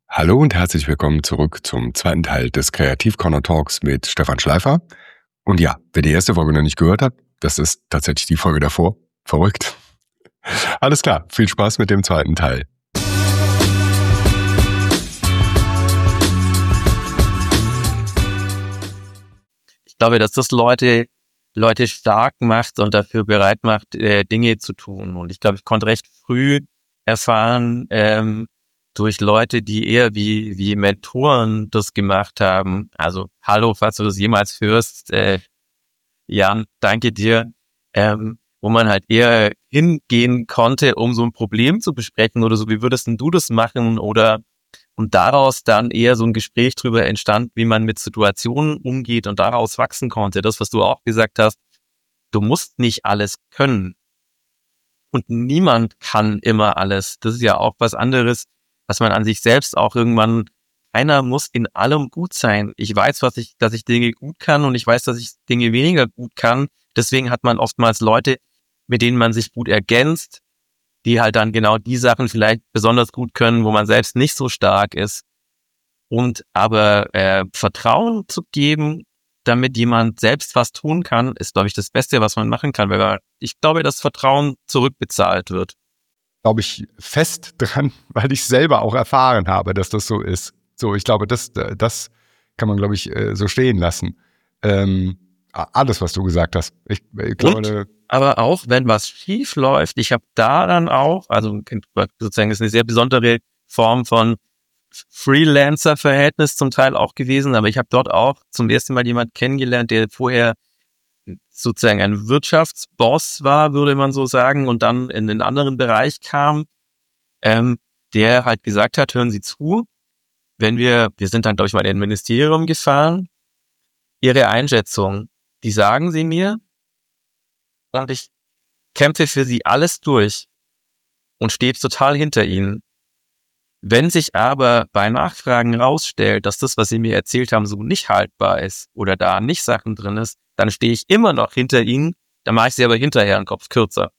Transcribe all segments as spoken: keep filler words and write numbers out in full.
Hallo und herzlich willkommen zurück zum zweiten Teil des Kreativ-Corner Talks mit Stefan Schleifer. Und ja, wer die erste Folge noch nicht gehört hat, das ist tatsächlich die Folge davor. Verrückt. Alles klar, viel Spaß mit dem zweiten Teil. Ich glaube, dass das Leute, Leute stark macht und dafür bereit macht, äh, Dinge zu tun. Und ich glaube, ich konnte recht früh erfahren, ähm, durch Leute, die eher wie wie Mentoren das gemacht haben. Also, hallo, falls du das jemals hörst, äh, Jan, danke dir. Ähm, wo man halt eher hingehen konnte, um so ein Problem zu besprechen oder so, wie würdest denn du das machen? Oder und daraus dann eher so ein Gespräch drüber entstand, wie man mit Situationen umgeht und daraus wachsen konnte. Das, was du auch gesagt hast, du musst nicht alles können. Und niemand kann immer alles. Das ist ja auch was anderes, was man an sich selbst auch irgendwann, einer muss in allem gut sein. Ich weiß, was ich, dass ich Dinge gut kann und ich weiß, dass ich Dinge weniger gut kann. Deswegen hat man oftmals Leute, mit denen man sich gut ergänzt, die halt dann genau die Sachen vielleicht besonders gut können, wo man selbst nicht so stark ist. Und aber äh, Vertrauen zu geben, damit jemand selbst was tun kann, ist, glaube ich, das Beste, was man machen kann, weil man, ich glaube, dass Vertrauen zurückbezahlt wird. Glaube ich fest dran, weil ich selber auch erfahren habe, dass das so ist. So, ich glaube, das, das kann man, glaube ich, so stehen lassen. Ähm, alles, was du gesagt hast. Ich, ich glaube, Und, aber auch, wenn was schief läuft, ich habe da dann auch, also sozusagen ist eine sehr besondere Form von Freelancer-Verhältnis zum Teil auch gewesen, aber ich habe dort auch zum ersten Mal jemand kennengelernt, der vorher sozusagen ein Wirtschaftsboss war, würde man so sagen, und dann in einen anderen Bereich kam, ähm, der halt gesagt hat, hören Sie zu, wenn wir, wir sind dann, glaube ich, mal in ein Ministerium gefahren, Ihre Einschätzung, die sagen Sie mir und ich kämpfe für Sie alles durch und stehe total hinter Ihnen. Wenn sich aber bei Nachfragen rausstellt, dass das, was Sie mir erzählt haben, so nicht haltbar ist oder da nicht Sachen drin ist, dann stehe ich immer noch hinter Ihnen, dann mache ich Sie aber hinterher einen Kopf kürzer.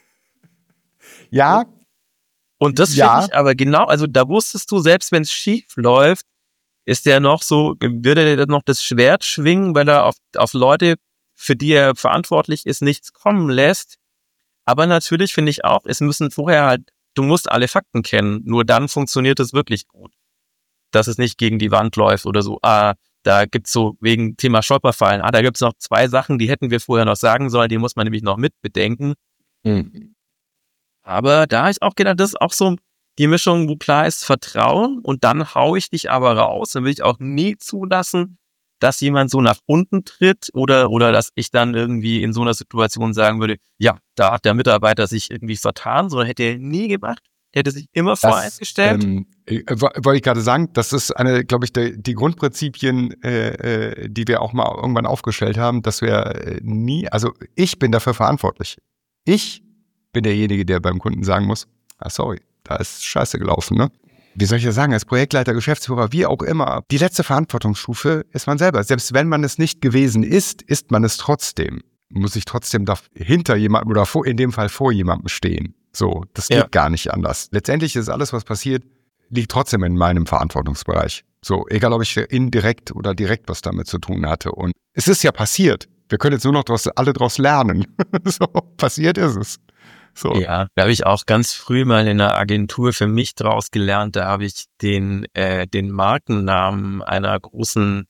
Ja. Und das ja. finde ich aber genau, also da wusstest du, selbst wenn es schief läuft, ist der noch so, würde der noch das Schwert schwingen, weil er auf, auf Leute, für die er verantwortlich ist, nichts kommen lässt. Aber natürlich finde ich auch, es müssen vorher halt, du musst alle Fakten kennen, nur dann funktioniert es wirklich gut. Dass es nicht gegen die Wand läuft oder so, ah, da gibt's so wegen Thema Stolperfallen, ah, da gibt's noch zwei Sachen, die hätten wir vorher noch sagen sollen, die muss man nämlich noch mitbedenken. Mhm. Aber da habe ich auch gedacht, das ist auch so die Mischung, wo klar ist, Vertrauen und dann hau ich dich aber raus. Dann will ich auch nie zulassen, dass jemand so nach unten tritt oder oder dass ich dann irgendwie in so einer Situation sagen würde, ja, da hat der Mitarbeiter sich irgendwie vertan, sondern hätte er nie gemacht. Der hätte sich immer voreingestellt. gestellt. Ähm, äh, wollte ich gerade sagen, das ist eine, glaube ich, die, die Grundprinzipien, äh, äh, die wir auch mal irgendwann aufgestellt haben, dass wir äh, nie, also ich bin dafür verantwortlich. Ich bin derjenige, der beim Kunden sagen muss, ah, sorry, da ist Scheiße gelaufen, ne? Wie soll ich das sagen, als Projektleiter, Geschäftsführer, wie auch immer, die letzte Verantwortungsstufe ist man selber. Selbst wenn man es nicht gewesen ist, ist man es trotzdem. Muss ich trotzdem da hinter jemandem oder vor, in dem Fall vor jemandem stehen. So, das geht ja gar nicht anders. Letztendlich ist alles, was passiert, liegt trotzdem in meinem Verantwortungsbereich. So, egal ob ich indirekt oder direkt was damit zu tun hatte. Und es ist ja passiert. Wir können jetzt nur noch draus, alle daraus lernen. So, passiert ist es. So. Ja, da habe ich auch ganz früh mal in einer Agentur für mich draus gelernt. Da habe ich den äh, den Markennamen einer großen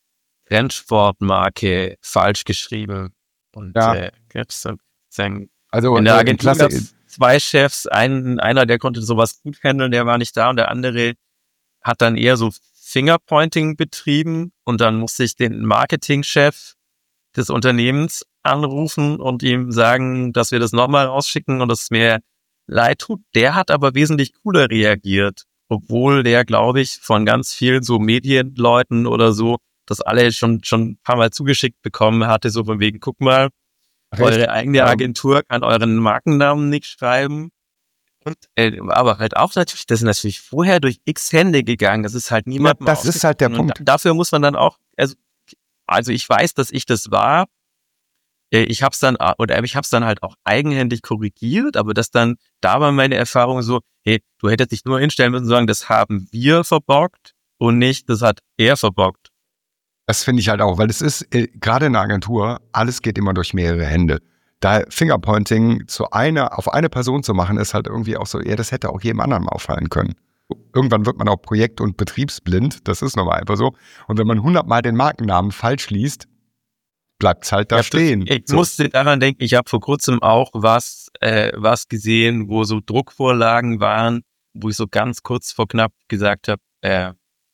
Rennsportmarke falsch geschrieben. Und ja. äh, jetzt, sagen, also in der Agentur gab es zwei Chefs. Ein, einer, der konnte sowas gut handeln, der war nicht da. Und der andere hat dann eher so Fingerpointing betrieben. Und dann musste ich den Marketingchef des Unternehmens anrufen und ihm sagen, dass wir das nochmal rausschicken und dass es mir leid tut. Der hat aber wesentlich cooler reagiert, obwohl der, glaube ich, von ganz vielen so Medienleuten oder so, das alle schon schon ein paar Mal zugeschickt bekommen hatte, so von wegen, guck mal, Recht. Eure eigene Agentur kann euren Markennamen nicht schreiben. Und, äh, aber halt auch natürlich, das ist natürlich vorher durch x Hände gegangen, das ist halt niemandem. Das ist halt der Punkt. Und dafür muss man dann auch, also, also ich weiß, dass ich das war, ich habe es dann, oder ich habe es dann halt auch eigenhändig korrigiert, aber das dann, da war meine Erfahrung so, hey, du hättest dich nur hinstellen müssen und sagen, das haben wir verbockt und nicht, das hat er verbockt. Das finde ich halt auch, weil es ist, äh, gerade in der Agentur, alles geht immer durch mehrere Hände. Da Fingerpointing zu einer, auf eine Person zu machen, ist halt irgendwie auch so, ja, das hätte auch jedem anderen mal auffallen können. Irgendwann wird man auch projekt- und betriebsblind, das ist nochmal einfach so. Und wenn man hundertmal den Markennamen falsch liest, bleibt es halt da ich stehen. Das, ich so. musste daran denken, ich habe vor kurzem auch was, äh, was gesehen, wo so Druckvorlagen waren, wo ich so ganz kurz vor knapp gesagt habe, äh,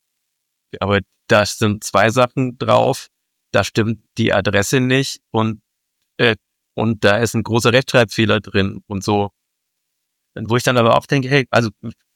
aber da sind zwei Sachen drauf, da stimmt die Adresse nicht und äh, und da ist ein großer Rechtschreibfehler drin und so. Wo ich dann aber auch denke, hey, also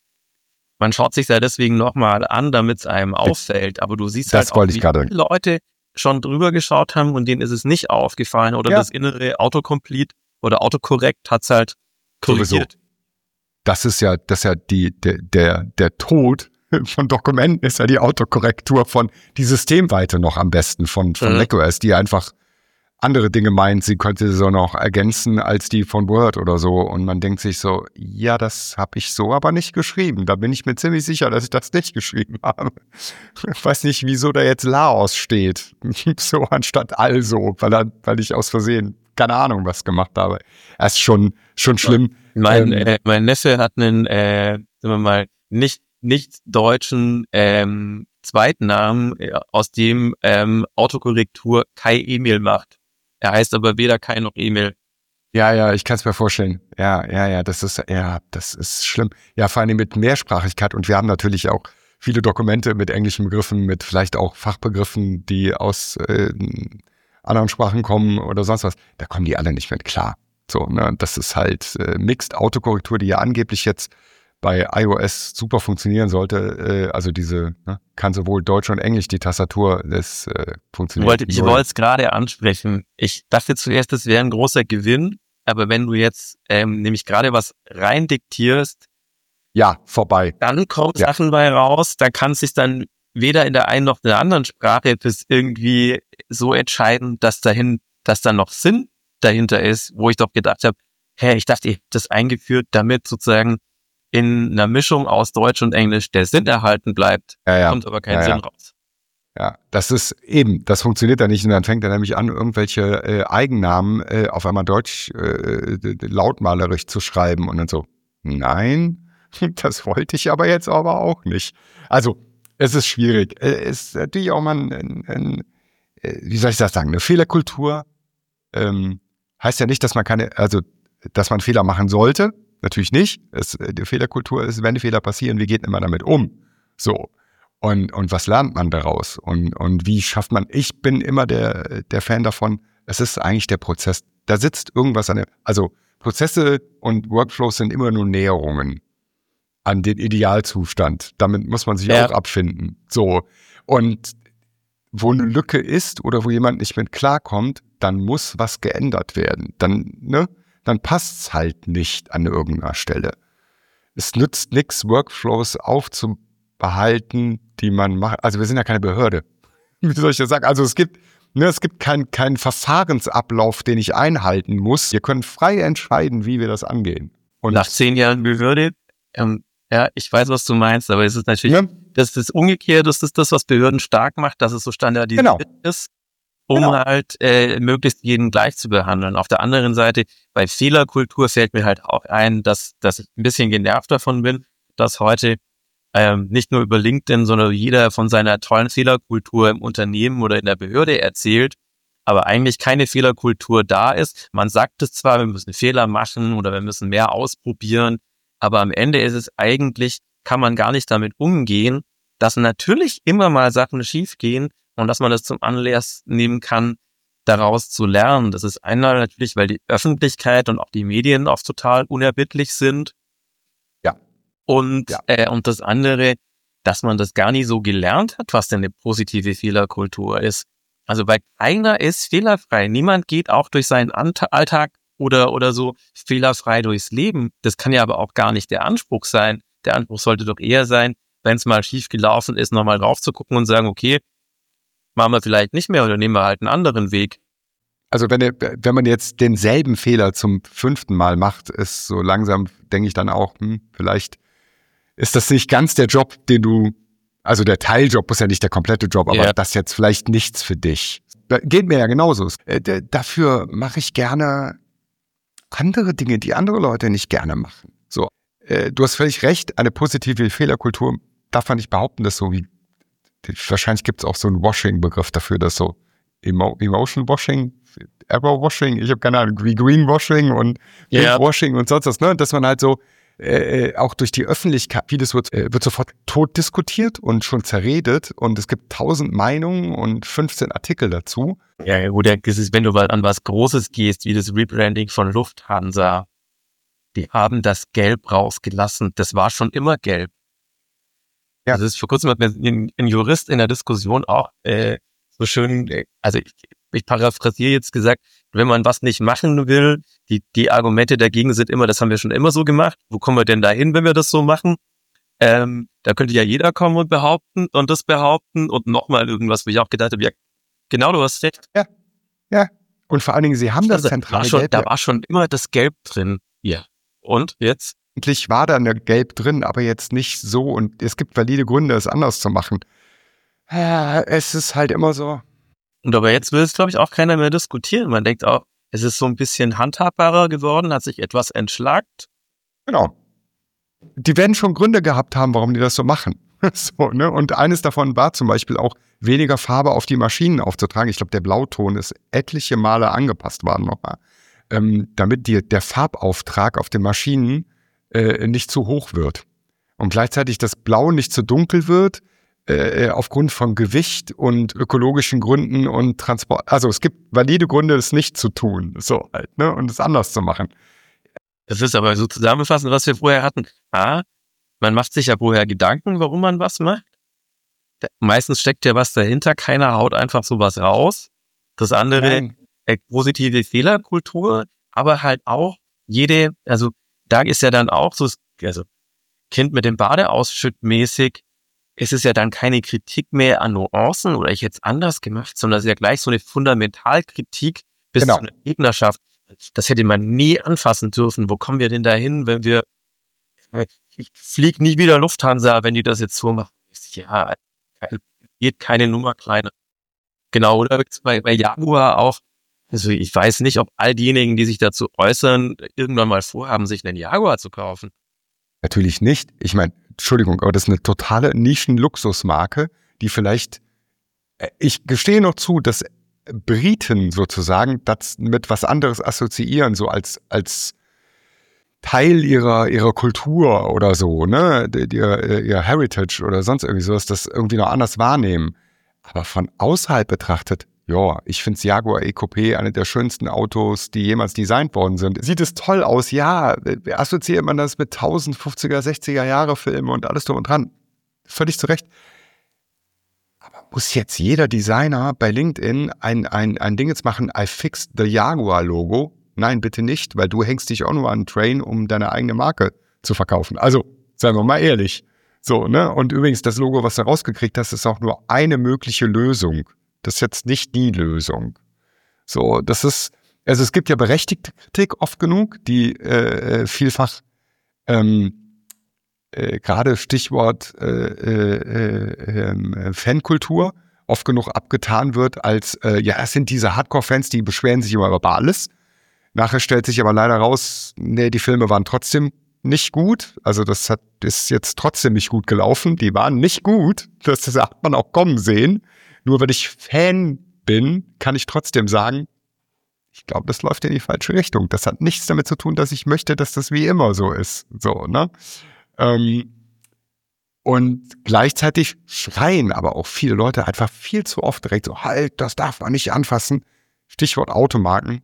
man schaut sich da deswegen nochmal an, damit es einem auffällt, aber du siehst das halt auch, wie viele Leute schon drüber geschaut haben und denen ist es nicht aufgefallen oder ja. Das innere Autocomplete oder Autokorrekt hat's halt korrigiert. Sowieso. Das ist ja, das ist ja die, der, der, der Tod von Dokumenten ist ja die Autokorrektur von die Systemweite noch am besten von, von mhm. macOS, die einfach andere Dinge meint, sie könnte so noch ergänzen als die von Word oder so. Und man denkt sich so, ja, das habe ich so aber nicht geschrieben. Da bin ich mir ziemlich sicher, dass ich das nicht geschrieben habe. Ich weiß nicht, wieso da jetzt Laos steht. So anstatt also, weil, er, weil ich aus Versehen keine Ahnung was gemacht habe. Das ist schon, schon schlimm. Mein, ähm, äh, mein Neffe hat einen, äh, sagen wir mal, nicht, nicht deutschen ähm, Zweitnamen, äh, aus dem ähm, Autokorrektur Kai Emil macht. Er heißt aber weder Kai noch Emil. Ja, ja, ich kann es mir vorstellen. Ja, ja, ja, das ist, ja, das ist schlimm. Ja, vor allem mit Mehrsprachigkeit. Und wir haben natürlich auch viele Dokumente mit englischen Begriffen, mit vielleicht auch Fachbegriffen, die aus äh, anderen Sprachen kommen oder sonst was. Da kommen die alle nicht mit klar. So, ne, das ist halt äh, Mixed Autokorrektur, die ja angeblich jetzt bei iOS super funktionieren sollte. Äh, also diese, ne, kann sowohl Deutsch und Englisch die Tastatur, das äh, funktioniert. Wollte, ich wollte es gerade ansprechen. Ich dachte zuerst, das wäre ein großer Gewinn, aber wenn du jetzt ähm, nämlich gerade was rein diktierst, ja, vorbei. Dann kommen ja. Sachen bei raus, da kann es sich dann weder in der einen noch in der anderen Sprache bis irgendwie so entscheiden, dass dahin, dass da noch Sinn dahinter ist, wo ich doch gedacht habe, hä, ich dachte, ich habe das eingeführt, damit sozusagen in einer Mischung aus Deutsch und Englisch der Sinn erhalten bleibt, ja, ja. kommt aber kein ja, Sinn ja. raus. Ja, das ist eben, das funktioniert da nicht und dann fängt er nämlich an, irgendwelche äh, Eigennamen äh, auf einmal deutsch äh, lautmalerisch zu schreiben und dann so, nein, das wollte ich aber jetzt aber auch nicht. Also, es ist schwierig. Es ist natürlich auch mal ein, ein, ein wie soll ich das sagen, eine Fehlerkultur ähm, heißt ja nicht, dass man keine, also, dass man Fehler machen sollte. Natürlich nicht. Es, die Fehlerkultur ist, wenn Fehler passieren, wie geht man damit um? So. Und, und was lernt man daraus? Und, und wie schafft man, ich bin immer der, der Fan davon, es ist eigentlich der Prozess. Da sitzt irgendwas an der, also Prozesse und Workflows sind immer nur Näherungen an den Idealzustand. Damit muss man sich ja. auch abfinden. So. Und wo eine Lücke ist oder wo jemand nicht mit klarkommt, dann muss was geändert werden. Dann, ne? Dann passt's halt nicht an irgendeiner Stelle. Es nützt nichts, Workflows aufzubehalten, die man macht. Also wir sind ja keine Behörde. Wie soll ich das sagen? Also es gibt, ne, es gibt keinen keinen Verfahrensablauf, den ich einhalten muss. Wir können frei entscheiden, wie wir das angehen. Und nach zehn Jahren Behörde, ähm, ja, ich weiß, was du meinst, aber es ist natürlich, ja. das ist umgekehrt, das ist das, was Behörden stark macht, dass es so standardisiert genau. ist, um genau. halt äh, möglichst jeden gleich zu behandeln. Auf der anderen Seite, bei Fehlerkultur fällt mir halt auch ein, dass, dass ich ein bisschen genervt davon bin, dass heute ähm, nicht nur über LinkedIn, sondern jeder von seiner tollen Fehlerkultur im Unternehmen oder in der Behörde erzählt, aber eigentlich keine Fehlerkultur da ist. Man sagt es zwar, wir müssen Fehler machen oder wir müssen mehr ausprobieren, aber am Ende ist es eigentlich, kann man gar nicht damit umgehen, dass natürlich immer mal Sachen schiefgehen und dass man das zum Anlass nehmen kann, daraus zu lernen. Das ist einmal natürlich, weil die Öffentlichkeit und auch die Medien oft total unerbittlich sind. Ja. Und, ja. Äh, und das andere, dass man das gar nicht so gelernt hat, was denn eine positive Fehlerkultur ist. Also weil keiner ist fehlerfrei. Niemand geht auch durch seinen Alltag oder, oder so fehlerfrei durchs Leben. Das kann ja aber auch gar nicht der Anspruch sein. Der Anspruch sollte doch eher sein, wenn es mal schief gelaufen ist, nochmal rauf zu gucken und sagen, okay, machen wir vielleicht nicht mehr oder nehmen wir halt einen anderen Weg. also wenn, wenn man jetzt denselben Fehler zum fünften Mal macht, ist so langsam, denke ich dann auch, hm, vielleicht ist das nicht ganz der Job, den du, also der Teiljob muss ja nicht der komplette Job, aber Ja. das jetzt vielleicht nichts für dich. Geht mir ja genauso. Äh, d- dafür mache ich gerne andere Dinge, die andere Leute nicht gerne machen. So, äh, du hast völlig recht, eine positive Fehlerkultur darf man nicht behaupten, dass so wie, wahrscheinlich gibt es auch so einen Washing-Begriff dafür, dass so Emo- Emotion Washing, Error Washing, ich habe keine Ahnung, wie Greenwashing und Ja. Washing und sonst was, ne? Dass man halt so äh, auch durch die Öffentlichkeit, vieles wird, äh, wird sofort tot diskutiert und schon zerredet und es gibt tausend Meinungen und fünfzehn Artikel dazu. Ja, gut, das ist, wenn du mal an was Großes gehst, wie das Rebranding von Lufthansa, die haben das Gelb rausgelassen. Das war schon immer gelb. Ja. Das ist vor kurzem hat mir ein, ein Jurist in der Diskussion auch äh, so schön, äh, also ich, ich paraphrasiere jetzt gesagt, wenn man was nicht machen will, die, die Argumente dagegen sind immer, das haben wir schon immer so gemacht. Wo kommen wir denn da hin, wenn wir das so machen? Ähm, da könnte ja jeder kommen und behaupten und das behaupten und nochmal irgendwas, wo ich auch gedacht habe, ja, genau, du hast recht. Ja. Und vor allen Dingen, sie haben das Also, zentrale war schon, Gelb. da war schon immer das Gelb drin. Ja. Und jetzt? Eigentlich war da eine Gelb drin, aber jetzt nicht so. Und es gibt valide Gründe, es anders zu machen. Ja, es ist halt immer so. Und aber jetzt will es, glaube ich, auch keiner mehr diskutieren. Man denkt auch, es ist so ein bisschen handhabbarer geworden, hat sich etwas entschlackt. Genau. Die werden schon Gründe gehabt haben, warum die das so machen. So, ne? Und eines davon war zum Beispiel auch, weniger Farbe auf die Maschinen aufzutragen. Ich glaube, der Blauton ist etliche Male angepasst worden nochmal, ähm, damit die, der Farbauftrag auf den Maschinen äh, nicht zu hoch wird. Und gleichzeitig das Blau nicht zu dunkel wird, äh, aufgrund von Gewicht und ökologischen Gründen und Transport. Also es gibt valide Gründe, es nicht zu tun, so halt, ne? Und es anders zu machen. Das ist aber so zusammenfassend, was wir vorher hatten. A, man macht sich ja vorher Gedanken, warum man was macht. Da, meistens steckt ja was dahinter, keiner haut einfach sowas raus. Das andere, äh, positive Fehlerkultur, aber halt auch jede, also da ist ja dann auch so, also Kind mit dem Bade ausschütt mäßig, es ist ja dann keine Kritik mehr an Nuancen oder ich hätte es anders gemacht, sondern es ist ja gleich so eine Fundamentalkritik bis Genau. zu einer Gegnerschaft. Das hätte man nie anfassen dürfen. Wo kommen wir denn dahin, wenn wir, ich fliege nie wieder Lufthansa, wenn die das jetzt so machen. Ja, geht keine Nummer kleiner. Genau, oder bei, bei Jaguar auch. Also ich weiß nicht, ob all diejenigen, die sich dazu äußern, irgendwann mal vorhaben, sich einen Jaguar zu kaufen. Natürlich nicht. Ich meine, Entschuldigung, aber das ist eine totale Nischen-Luxusmarke, die vielleicht, ich gestehe noch zu, dass Briten sozusagen das mit was anderes assoziieren, so als, als Teil ihrer, ihrer Kultur oder so, ne, ihr, ihr Heritage oder sonst irgendwie sowas, das irgendwie noch anders wahrnehmen. Aber von außerhalb betrachtet, ja, ich finde Jaguar E-Coupé eine der schönsten Autos, die jemals designt worden sind. Sieht es toll aus? Ja. Assoziiert man das mit tausendfünfziger, sechziger Jahre Filmen und alles drum und dran? Völlig zu Recht. Aber muss jetzt jeder Designer bei LinkedIn ein, ein, ein Ding jetzt machen, I fixed the Jaguar-Logo? Nein, bitte nicht, weil du hängst dich auch nur an einen Train, um deine eigene Marke zu verkaufen. Also, seien wir mal ehrlich. So, ne? Und übrigens, das Logo, was du rausgekriegt hast, ist auch nur eine mögliche Lösung. Das ist jetzt nicht die Lösung. So, das ist, also es gibt ja berechtigte Kritik oft genug, die äh, vielfach ähm, äh, gerade Stichwort äh, äh, äh, Fankultur oft genug abgetan wird als, äh, ja, es sind diese Hardcore-Fans, die beschweren sich immer über alles. Nachher stellt sich aber leider raus, nee, die Filme waren trotzdem nicht gut. Also das hat, ist jetzt trotzdem nicht gut gelaufen. Die waren nicht gut. Das, das hat man auch kommen sehen. Nur weil ich Fan bin, kann ich trotzdem sagen, ich glaube, das läuft in die falsche Richtung. Das hat nichts damit zu tun, dass ich möchte, dass das wie immer so ist. So, ne? Ähm, und gleichzeitig schreien aber auch viele Leute einfach viel zu oft direkt so, halt, das darf man nicht anfassen. Stichwort Automarken.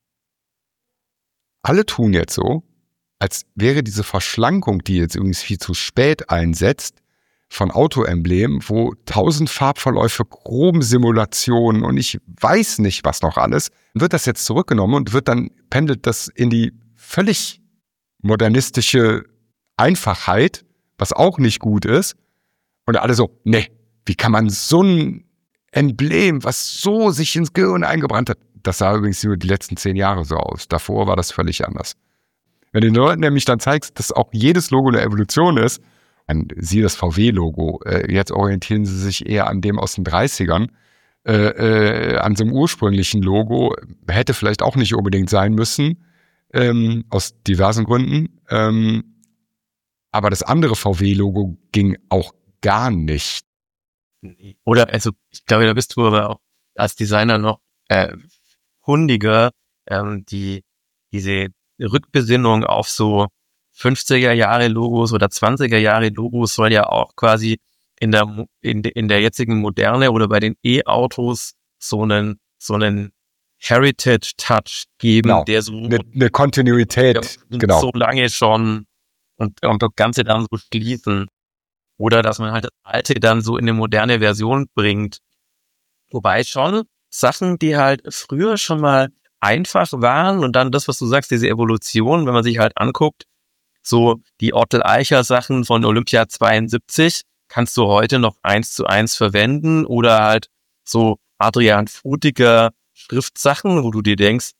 Alle tun jetzt so, als wäre diese Verschlankung, die jetzt übrigens viel zu spät einsetzt, von Autoemblemen, wo tausend Farbverläufe, Chrom-Simulationen und ich weiß nicht, was noch alles, wird das jetzt zurückgenommen und wird dann, pendelt das in die völlig modernistische Einfachheit, was auch nicht gut ist. Und alle so, nee, wie kann man so ein Emblem, was so sich ins Gehirn eingebrannt hat, das sah übrigens nur die letzten zehn Jahre so aus. Davor war das völlig anders. Wenn du den Leuten nämlich dann zeigst, dass auch jedes Logo eine Evolution ist, dann siehe das V W-Logo, äh, jetzt orientieren sie sich eher an dem aus den dreißigern, äh, äh, an so einem ursprünglichen Logo, hätte vielleicht auch nicht unbedingt sein müssen, ähm, aus diversen Gründen, ähm, aber das andere V W-Logo ging auch gar nicht. Oder, also, ich glaube, da bist du aber auch als Designer noch äh, hundiger, ähm, die diese Rückbesinnung auf so fünfziger Jahre Logos oder zwanziger Jahre Logos soll ja auch quasi in der in, in der jetzigen Moderne oder bei den E-Autos so einen so einen Heritage-Touch geben, Genau. der so eine, eine Kontinuität, ja, genau. so lange schon und, und das Ganze dann so schließen. Oder dass man halt das Alte dann so in eine moderne Version bringt. Wobei schon Sachen, die halt früher schon mal einfach waren und dann das, was du sagst, diese Evolution, wenn man sich halt anguckt, so die Ottel-Eicher-Sachen von Olympia zweiundsiebzig kannst du heute noch eins zu eins verwenden oder halt so Adrian Frutiger Schriftsachen, wo du dir denkst,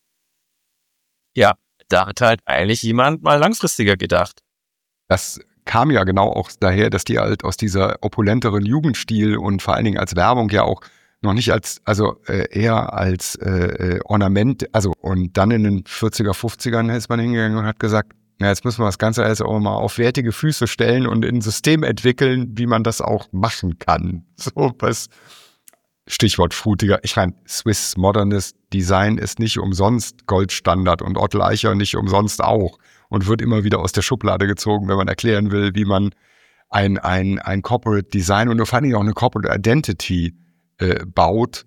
ja, da hat halt eigentlich jemand mal langfristiger gedacht. Das kam ja genau auch daher, dass die halt aus dieser opulenteren Jugendstil und vor allen Dingen als Werbung ja auch noch nicht als, also äh, eher als äh, Ornament, also und dann in den vierziger, fünfzigern ist man hingegangen und hat gesagt, ja, jetzt müssen wir das Ganze alles auch mal auf wertige Füße stellen und ein System entwickeln, wie man das auch machen kann. So was, Stichwort Frutiger. Ich meine, Swiss Modernist Design ist nicht umsonst Goldstandard und Ottel Eicher nicht umsonst auch und wird immer wieder aus der Schublade gezogen, wenn man erklären will, wie man ein, ein, ein Corporate Design und vor allen Dingen auch eine Corporate Identity äh, baut,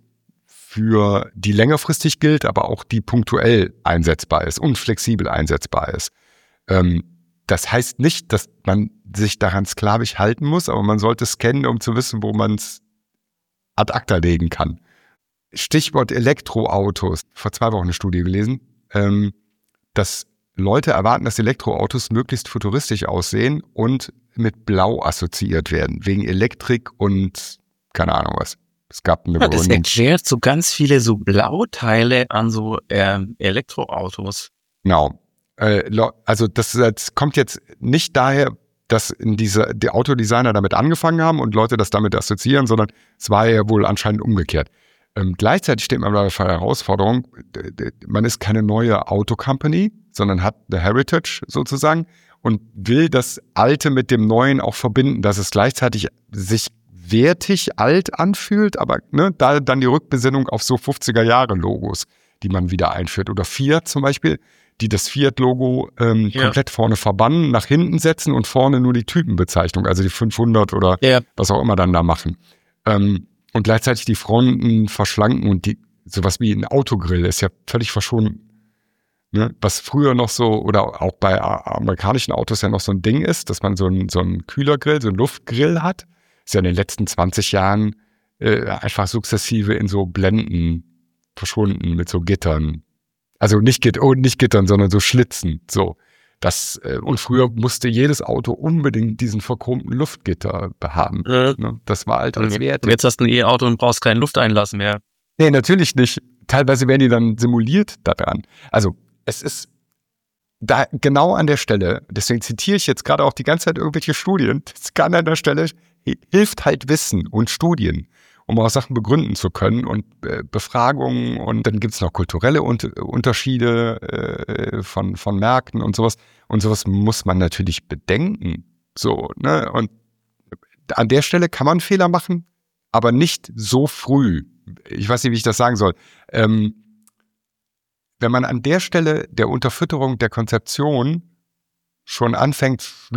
für die längerfristig gilt, aber auch die punktuell einsetzbar ist und flexibel einsetzbar ist. Ähm, das heißt nicht, dass man sich daran sklavisch halten muss, aber man sollte es kennen, um zu wissen, wo man es ad acta legen kann. Stichwort Elektroautos. Vor zwei Wochen eine Studie gelesen, ähm, dass Leute erwarten, dass Elektroautos möglichst futuristisch aussehen und mit Blau assoziiert werden, wegen Elektrik und keine Ahnung was. Es gab eine ja, das Begründung. erklärt so ganz viele so Blauteile an so ähm, Elektroautos. Genau. Äh, also das, das kommt jetzt nicht daher, dass in diese, die Autodesigner damit angefangen haben und Leute das damit assoziieren, sondern es war ja wohl anscheinend umgekehrt. Ähm, gleichzeitig steht man vor der Herausforderung, man ist keine neue Auto-Company, sondern hat eine Heritage sozusagen und will das Alte mit dem Neuen auch verbinden, dass es gleichzeitig sich wertig alt anfühlt, aber ne, da dann die Rückbesinnung auf so fünfziger-Jahre-Logos, die man wieder einführt. Oder Fiat zum Beispiel, die das Fiat-Logo ähm, ja. komplett vorne verbannen, nach hinten setzen und vorne nur die Typenbezeichnung, also die fünfhundert oder ja. was auch immer dann da machen. Ähm, und gleichzeitig die Fronten verschlanken und die sowas wie ein Autogrill ist ja völlig verschwunden. Ne? Was früher noch so, oder auch bei amerikanischen Autos ja noch so ein Ding ist, dass man so einen so einen Kühlergrill, so einen Luftgrill hat, ist ja in den letzten zwanzig Jahren äh, einfach sukzessive in so Blenden verschwunden mit so Gittern. Also nicht, Gitt- oh, nicht Gittern, sondern so Schlitzen. So. Das, äh, und früher musste jedes Auto unbedingt diesen verchromten Luftgitter haben. Äh, ne? Das war halt als Wert. Und jetzt hast du ein E-Auto und brauchst keinen Lufteinlass mehr. Nee, natürlich nicht. Teilweise werden die dann simuliert daran. Also es ist da genau an der Stelle, deswegen zitiere ich jetzt gerade auch die ganze Zeit irgendwelche Studien, das kann an der Stelle, hilft halt Wissen und Studien, um auch Sachen begründen zu können und äh, Befragungen und dann gibt es noch kulturelle Un- Unterschiede äh, von, von Märkten und sowas. Und sowas muss man natürlich bedenken. So, ne? Und an der Stelle kann man Fehler machen, aber nicht so früh. Ich weiß nicht, wie ich das sagen soll. Ähm, wenn man an der Stelle der Unterfütterung der Konzeption schon anfängt,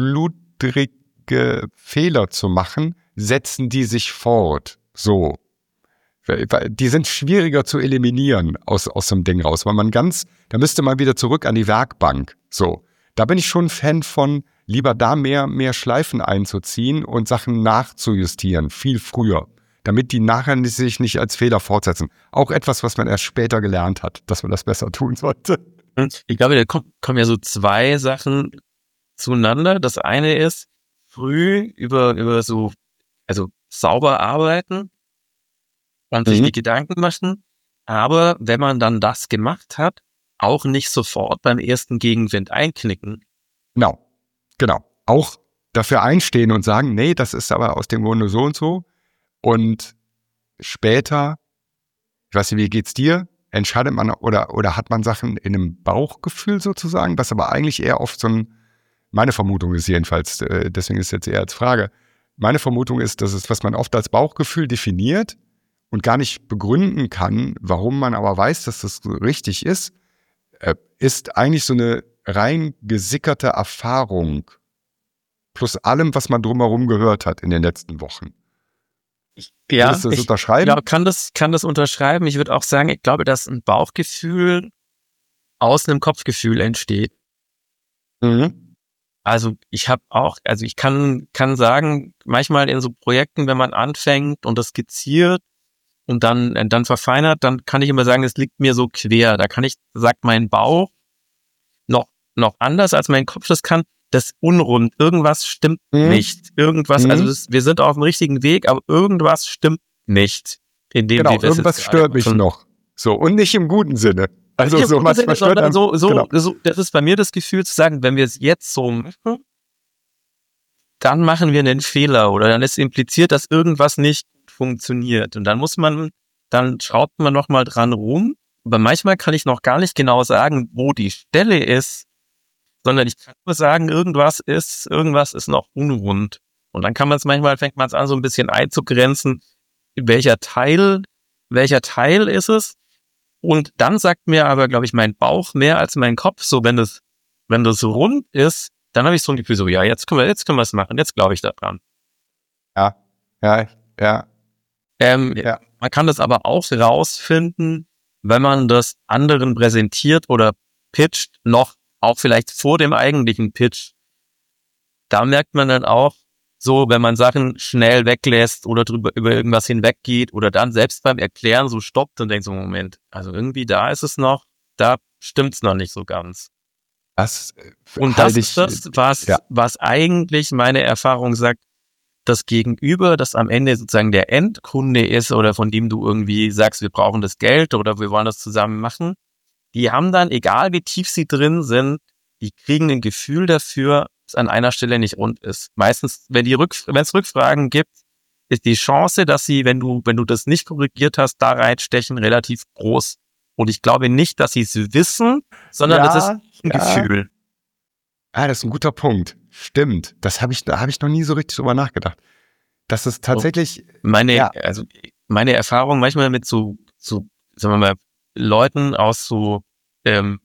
schludrige Fehler zu machen, setzen die sich fort. So. Die sind schwieriger zu eliminieren aus, aus dem Ding raus, weil man ganz, da müsste man wieder zurück an die Werkbank. So. Da bin ich schon ein Fan von, lieber da mehr, mehr Schleifen einzuziehen und Sachen nachzujustieren, viel früher, damit die nachher sich nicht als Fehler fortsetzen. Auch etwas, was man erst später gelernt hat, dass man das besser tun sollte. Ich glaube, da kommen, kommen ja so zwei Sachen zueinander. Das eine ist, früh über, über so, also sauber arbeiten und sich Mhm. die Gedanken machen. aber wenn man dann das gemacht hat, auch nicht sofort beim ersten Gegenwind einknicken. Genau, genau. Auch dafür einstehen und sagen, nee, das ist aber aus dem Grunde so und so. Und später, ich weiß nicht, wie geht's dir? Entscheidet man oder, oder hat man Sachen in einem Bauchgefühl sozusagen, was aber eigentlich eher oft so ein, meine Vermutung ist jedenfalls, äh, deswegen ist es jetzt eher als Frage, meine Vermutung ist, dass es, was man oft als Bauchgefühl definiert und gar nicht begründen kann, warum man aber weiß, dass das richtig ist, äh, ist eigentlich so eine rein gesickerte Erfahrung plus allem, was man drumherum gehört hat in den letzten Wochen. Ja, Würdest du das ich unterschreiben? glaub, kann das, kann das unterschreiben. Ich würde auch sagen, ich glaube, dass ein Bauchgefühl aus einem Kopfgefühl entsteht. Mhm. Also ich habe auch, also ich kann, kann sagen, manchmal in so Projekten, wenn man anfängt und das skizziert und dann, dann verfeinert, dann kann ich immer sagen, es liegt mir so quer. Da kann ich, sagt mein Bauch noch, noch anders als mein Kopf das kann. Das unrund, irgendwas stimmt Mhm. nicht. Irgendwas, Mhm. also das, wir sind auf dem richtigen Weg, aber irgendwas stimmt nicht. In dem Genau, wir das irgendwas jetzt stört mich gerade- noch. So, und nicht im guten Sinne. Also Nicht so im manchmal Sinne, stört sondern einem, so, so, genau. so, das ist bei mir das Gefühl zu sagen, wenn wir es jetzt so machen, dann machen wir einen Fehler oder dann ist impliziert, dass irgendwas nicht funktioniert. Und dann muss man, dann schaut man noch mal dran rum. Aber manchmal kann ich noch gar nicht genau sagen, wo die Stelle ist, sondern ich kann nur sagen, irgendwas ist, irgendwas ist noch unrund. Und dann kann man es manchmal, fängt man es an, so ein bisschen einzugrenzen, welcher Teil, welcher Teil ist es? Und dann sagt mir aber, glaube ich, mein Bauch mehr als mein Kopf, so wenn das, wenn das rund ist, dann habe ich so ein Gefühl, so, ja, jetzt können wir, jetzt können wir es machen, jetzt glaube ich daran. Ja, ja, ja, Ähm, ja. Man kann das aber auch rausfinden, wenn man das anderen präsentiert oder pitcht, noch auch vielleicht vor dem eigentlichen Pitch. Da merkt man dann auch, so, wenn man Sachen schnell weglässt oder drüber über irgendwas hinweggeht oder dann selbst beim Erklären so stoppt und denkt so, Moment, also irgendwie da ist es noch, da stimmt's noch nicht so ganz. Das äh, Und das halte ist ich, das, was, ja. was eigentlich meine Erfahrung sagt, das Gegenüber, das am Ende sozusagen der Endkunde ist oder von dem du irgendwie sagst, wir brauchen das Geld oder wir wollen das zusammen machen, die haben dann, egal wie tief sie drin sind, die kriegen ein Gefühl dafür, dass an einer Stelle nicht rund ist. Meistens, wenn die Rück, wenn es Rückfragen gibt, ist die Chance, dass sie, wenn du, wenn du das nicht korrigiert hast, da reinstechen, relativ groß. Und ich glaube nicht, dass sie es wissen, sondern Ja, das ist ein ja. Gefühl. Ah, das ist ein guter Punkt. Stimmt. Das habe ich, da habe ich noch nie so richtig drüber nachgedacht. Das ist tatsächlich, Meine, ja. also meine Erfahrung manchmal mit so, so, sagen wir mal, Leuten aus so ähm,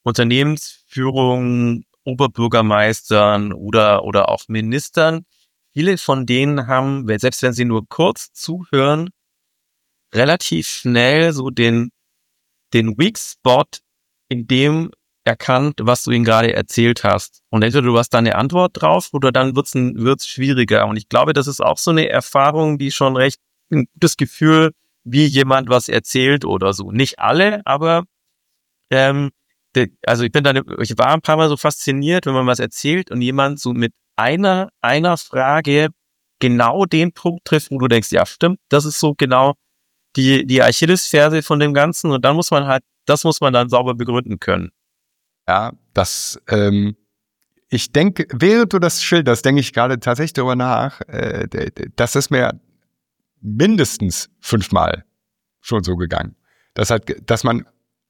Unternehmensführung, Oberbürgermeistern oder oder auch Ministern, viele von denen haben, selbst wenn sie nur kurz zuhören, relativ schnell so den den Weak Spot in dem erkannt, was du ihnen gerade erzählt hast. Und entweder du hast da eine Antwort drauf oder dann wird's ein, wird's schwieriger. Und ich glaube, das ist auch so eine Erfahrung, die schon recht ein gutes Gefühl, wie jemand was erzählt oder so. Nicht alle, aber ähm, de, also ich bin dann, ich war ein paar Mal so fasziniert, wenn man was erzählt und jemand so mit einer einer Frage genau den Punkt trifft, wo du denkst, ja stimmt, das ist so genau die die Achillesferse von dem Ganzen und dann muss man halt, das muss man dann sauber begründen können. Ja, das, ähm, ich denke, während du das schilderst, denke ich gerade tatsächlich darüber nach, äh, das ist mir mindestens fünfmal schon so gegangen. Das hat, dass man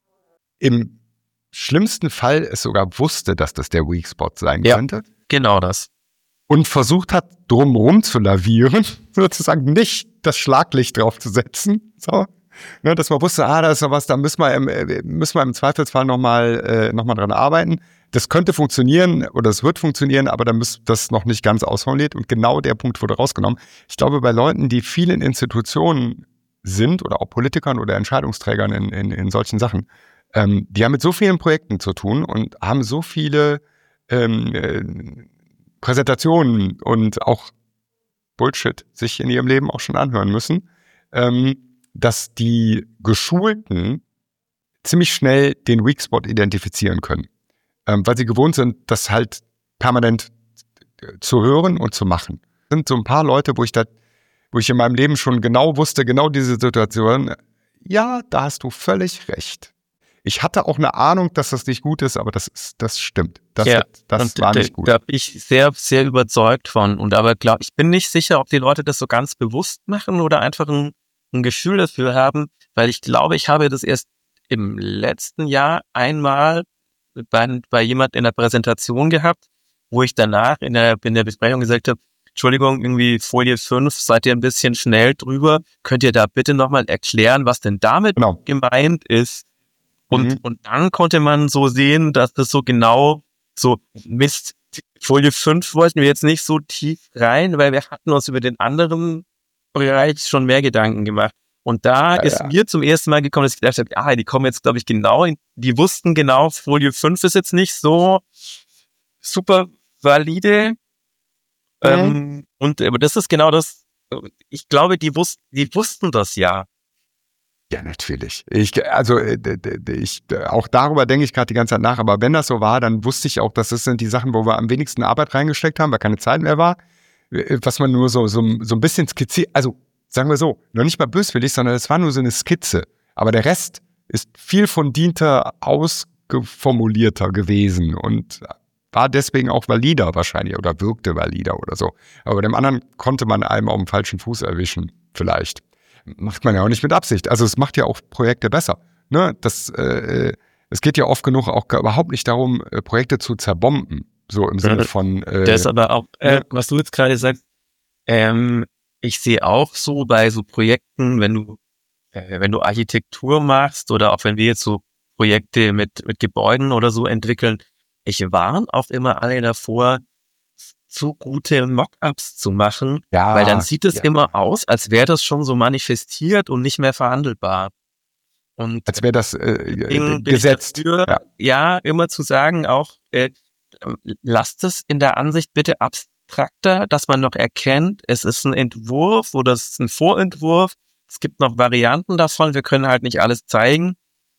im schlimmsten Fall es sogar wusste, dass das der Weak Spot sein Ja. könnte. Genau das. Und versucht hat, drumherum zu lavieren, sozusagen nicht das Schlaglicht drauf zu setzen, so. Ne, dass man wusste, ah, da ist noch was, da müssen wir im, äh, müssen wir im Zweifelsfall nochmal äh, noch mal dran arbeiten. Das könnte funktionieren oder es wird funktionieren, aber dann muss das noch nicht ganz ausformuliert und genau der Punkt wurde rausgenommen. Ich glaube, bei Leuten, die viel in Institutionen sind oder auch Politikern oder Entscheidungsträgern in, in, in solchen Sachen, ähm, die haben mit so vielen Projekten zu tun und haben so viele ähm, äh, Präsentationen und auch Bullshit sich in ihrem Leben auch schon anhören müssen, ähm, dass die Geschulten ziemlich schnell den Weak Spot identifizieren können, ähm, weil sie gewohnt sind, das halt permanent zu hören und zu machen. Es sind so ein paar Leute, wo ich da, wo ich in meinem Leben schon genau wusste, genau diese Situation, ja, da hast du völlig recht. Ich hatte auch eine Ahnung, dass das nicht gut ist, aber das ist, das stimmt. Das, Ja, das und war da, nicht gut. da bin ich sehr, sehr überzeugt von. Und aber glaub, ich bin nicht sicher, ob die Leute das so ganz bewusst machen oder einfach ein, ein Gefühl dafür haben, weil ich glaube, ich habe das erst im letzten Jahr einmal bei, bei jemand in der Präsentation gehabt, wo ich danach in der, in der Besprechung gesagt habe, Entschuldigung, irgendwie Folie fünf, seid ihr ein bisschen schnell drüber? Könnt ihr da bitte nochmal erklären, was denn damit Genau. gemeint ist? Und, Mhm. und dann konnte man so sehen, dass das so genau so, Mist, Folie fünf wollten wir jetzt nicht so tief rein, weil wir hatten uns über den anderen Bereich schon mehr Gedanken gemacht. Und da Ja, ist ja. mir zum ersten Mal gekommen, dass ich gedacht habe, ah, die kommen jetzt, glaube ich, genau in, die wussten genau, Folie fünf ist jetzt nicht so super valide. Mhm. Ähm, und aber das ist genau das, ich glaube, die wussten, die wussten das ja. Ja, natürlich. Ich, also äh, d- d- ich, äh, auch darüber denke ich gerade die ganze Zeit nach. Aber wenn das so war, dann wusste ich auch, dass das sind die Sachen, wo wir am wenigsten Arbeit reingesteckt haben, weil keine Zeit mehr war. Äh, Was man nur so, so, so ein bisschen skizziert, also sagen wir so, noch nicht mal böswillig, sondern es war nur so eine Skizze. Aber der Rest ist viel fundierter, ausgeformulierter gewesen und war deswegen auch valider wahrscheinlich oder wirkte valider oder so. Aber bei dem anderen konnte man einem auf dem falschen Fuß erwischen, vielleicht. Macht man ja auch nicht mit Absicht. Also es macht ja auch Projekte besser. Ne? Das, äh, es geht ja oft genug auch überhaupt nicht darum, äh, Projekte zu zerbomben. So im Sinne von... Äh, Das aber auch, äh, ja. was du jetzt gerade sagst, ähm, ich sehe auch so bei so Projekten, wenn du, äh, wenn du Architektur machst oder auch wenn wir jetzt so Projekte mit, mit Gebäuden oder so entwickeln, ich warne auch immer alle davor, zu gute Mockups zu machen, Ja, weil dann sieht es ja. immer aus, als wäre das schon so manifestiert und nicht mehr verhandelbar. Und Als wäre das äh, deswegen bin gesetzt. ich dafür, Ja. ja, immer zu sagen, auch äh, lasst es in der Ansicht bitte abstrakter, dass man noch erkennt, es ist ein Entwurf oder es ist ein Vorentwurf. Es gibt noch Varianten davon, wir können halt nicht alles zeigen.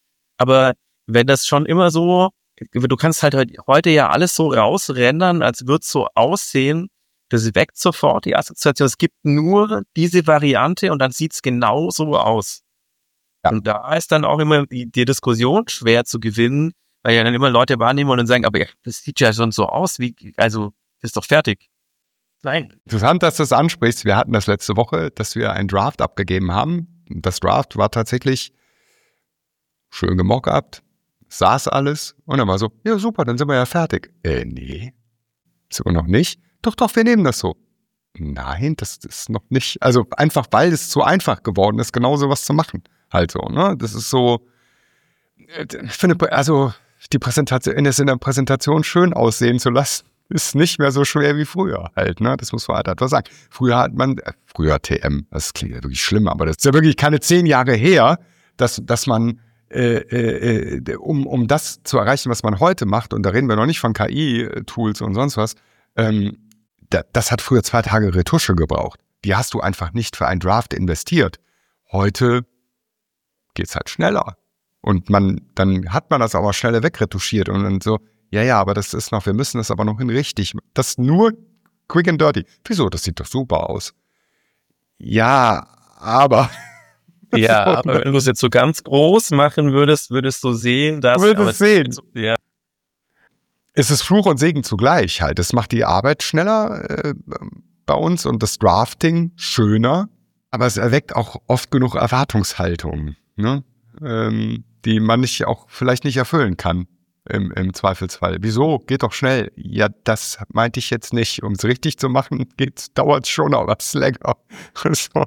Aber wenn das schon immer so, du kannst halt heute ja alles so rausrendern, als würde es so aussehen, das weckt sofort die Assoziation. Es gibt nur diese Variante und dann sieht es genau so aus. Ja. Und da ist dann auch immer die, die Diskussion schwer zu gewinnen, weil ja dann immer Leute wahrnehmen und dann sagen, aber das sieht ja schon so aus, wie, also ist doch fertig. Nein. Interessant, dass du das ansprichst. Wir hatten das letzte Woche, dass wir einen Draft abgegeben haben. Das Draft war tatsächlich schön gemockupt, saß alles und dann war so, ja super, dann sind wir ja fertig. Äh, nee, sind wir noch nicht? Doch, doch, wir nehmen das so. Nein, das ist noch nicht, also einfach, weil es zu einfach geworden ist, genau sowas zu machen. Halt so, ne? Das ist so, ich finde, also die Präsentation, es in der Präsentation schön aussehen zu lassen, ist nicht mehr so schwer wie früher halt, ne? Das muss man halt etwas sagen. Früher hat man, äh, früher T M, das klingt ja wirklich schlimm, aber das ist ja wirklich keine zehn Jahre her, dass, dass man Äh, äh, um, um das zu erreichen, was man heute macht, und da reden wir noch nicht von K I-Tools und sonst was, ähm, da, das hat früher zwei Tage Retusche gebraucht. Die hast du einfach nicht für ein Draft investiert. Heute geht's halt schneller. Und man, dann hat man das aber schneller wegretuschiert und dann so, ja, ja, aber das ist noch, wir müssen das aber noch hin richtig. Das nur quick and dirty. Wieso? Das sieht doch super aus. Ja, aber... Ja, aber wenn du es jetzt so ganz groß machen würdest, würdest du sehen, dass... Du würdest sehen. So, ja. Es ist Fluch und Segen zugleich halt. Es macht die Arbeit schneller äh, bei uns und das Drafting schöner, aber es erweckt auch oft genug Erwartungshaltungen, ne? ähm, die man nicht auch vielleicht nicht erfüllen kann im, im Zweifelsfall. Wieso? Geht doch schnell. Ja, das meinte ich jetzt nicht. Um es richtig zu machen, dauert es schon aber was länger. so.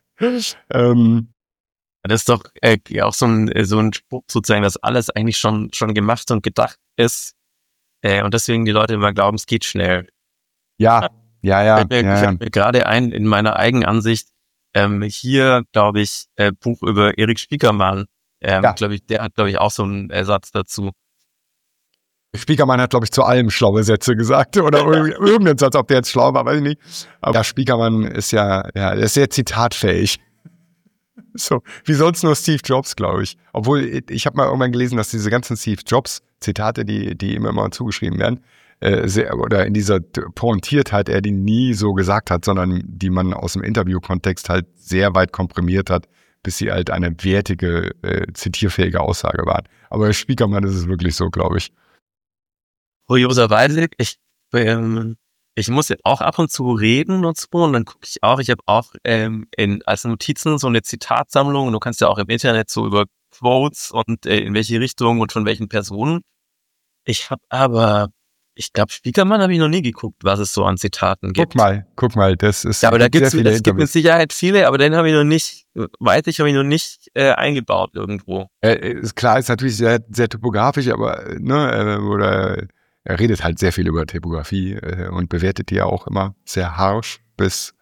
ähm, Das ist doch äh, auch so ein, so ein Spruch sozusagen, dass alles eigentlich schon, schon gemacht und gedacht ist. Äh, und deswegen die Leute immer glauben, es geht schnell. Ja, ja, ja. Fällt mir, ja, fällt mir gerade ein, in meiner eigenen Ansicht, ähm, hier, glaube ich, äh, Buch über Erik Spiekermann. Ähm, Ja. glaube ich, der hat, glaube ich, auch so einen Ersatz dazu. Spiekermann hat, glaube ich, zu allem schlaue Sätze gesagt. Oder irg- irgendeinen Satz, ob der jetzt schlau war, weiß ich nicht. Aber ja, Spiekermann ist ja, ja, der ist sehr zitatfähig. So, wie sonst nur Steve Jobs, glaube ich. Obwohl, ich habe mal irgendwann gelesen, dass diese ganzen Steve Jobs-Zitate, die, die ihm immer zugeschrieben werden, äh, sehr, oder in dieser Pointiertheit, er die nie so gesagt hat, sondern die man aus dem Interviewkontext halt sehr weit komprimiert hat, bis sie halt eine wertige, äh, zitierfähige Aussage waren. Aber bei Spiekermann ist es wirklich so, glaube ich. Kurioserweise, ich, ähm, ich muss jetzt auch ab und zu reden und so, und dann gucke ich auch, ich habe auch ähm, in, als Notizen so eine Zitatsammlung, und du kannst ja auch im Internet so über Quotes und äh, in welche Richtung und von welchen Personen. Ich habe aber, ich glaube, Spiekermann habe ich noch nie geguckt, was es so an Zitaten gibt. Guck mal, guck mal, das ist. Ja, aber da gibt's, sehr viele es gibt mit Sicherheit viele, aber den habe ich noch nicht, weiß ich, habe ich noch nicht äh, eingebaut irgendwo. Äh, ist klar, ist natürlich sehr, sehr typografisch, aber ne, äh, oder er redet halt sehr viel über Typografie äh, und bewertet die ja auch immer sehr harsch bis.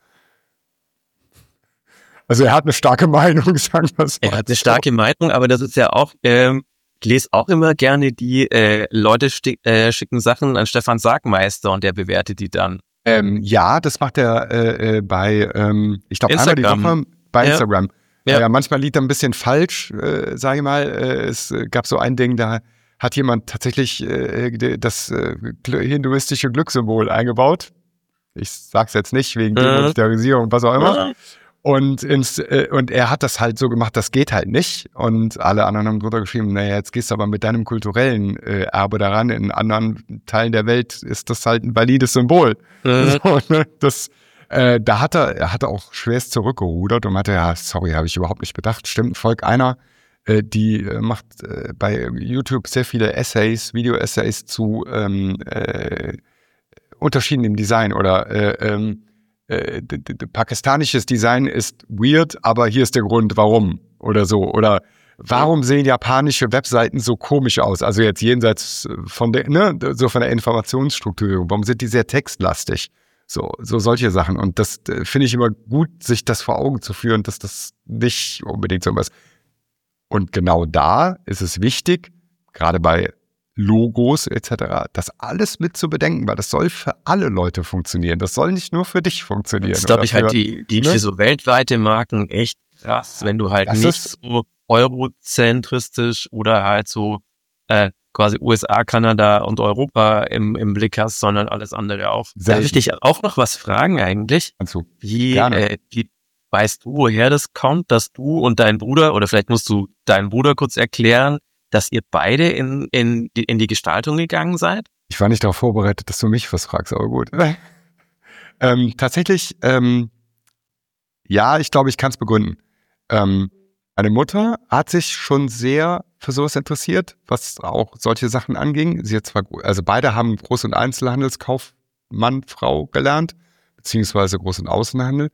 Also er hat eine starke Meinung, sagen wir so. Er hat eine starke Meinung, aber das ist ja auch, ähm, ich lese auch immer gerne die äh, Leute sti- äh, schicken Sachen an Stefan Sargmeister und der bewertet die dann. Ähm, ja, das macht er äh, äh, bei, ähm, ich glaube, einmal die Woche bei Ja. Instagram. Ja. Äh, ja, manchmal liegt er ein bisschen falsch, äh, sage ich mal. Äh, es gab so ein Ding, da hat jemand tatsächlich äh, das äh, hinduistische Glückssymbol eingebaut. Ich sag's jetzt nicht, wegen Äh. Demonetarisierung, was auch immer. Äh. Und, ins, äh, und er hat das halt so gemacht, das geht halt nicht. Und alle anderen haben drunter geschrieben, naja, jetzt gehst du aber mit deinem kulturellen äh, Erbe daran. In anderen Teilen der Welt ist das halt ein valides Symbol. Äh. So, ne? Das, äh, da hat er, er hat auch schwerst zurückgerudert und meinte, ja, sorry, habe ich überhaupt nicht bedacht. Stimmt, folgt einer, äh, die äh, macht äh, bei YouTube sehr viele Essays, Video-Essays zu ähm, äh, Unterschieden im Design oder äh, ähm, Äh, d- d- d- pakistanisches Design ist weird, aber hier ist der Grund, warum oder so. Oder warum sehen japanische Webseiten so komisch aus? Also jetzt jenseits von der, ne, so von der Informationsstruktur. Warum sind die sehr textlastig? So, so solche Sachen. Und das äh, finde ich immer gut, sich das vor Augen zu führen, dass das nicht unbedingt so was. Und genau da ist es wichtig, gerade bei Logos et cetera, das alles mit zu bedenken, weil das soll für alle Leute funktionieren. Das soll nicht nur für dich funktionieren. Das glaube ich oder halt für, die, die ne? für so weltweite Marken echt krass, wenn du halt Das nicht ist- so eurozentristisch oder halt so äh, quasi U S A, Kanada und Europa im, im Blick hast, sondern alles andere auch. Sehr Darf ich dich auch noch was fragen eigentlich? Kannst du. Wie, Gerne. äh, wie weißt du, woher das kommt, dass du und dein Bruder, oder vielleicht musst du deinen Bruder kurz erklären, dass ihr beide in, in, die, in die Gestaltung gegangen seid? Ich war nicht darauf vorbereitet, dass du mich was fragst, aber gut. ähm, tatsächlich, ähm, ja, ich glaube, ich kann es begründen. Ähm, meine Mutter hat sich schon sehr für sowas interessiert, was auch solche Sachen anging. Sie hat zwar, also beide haben Groß- und Einzelhandelskaufmann, Frau gelernt, beziehungsweise Groß- und Außenhandel.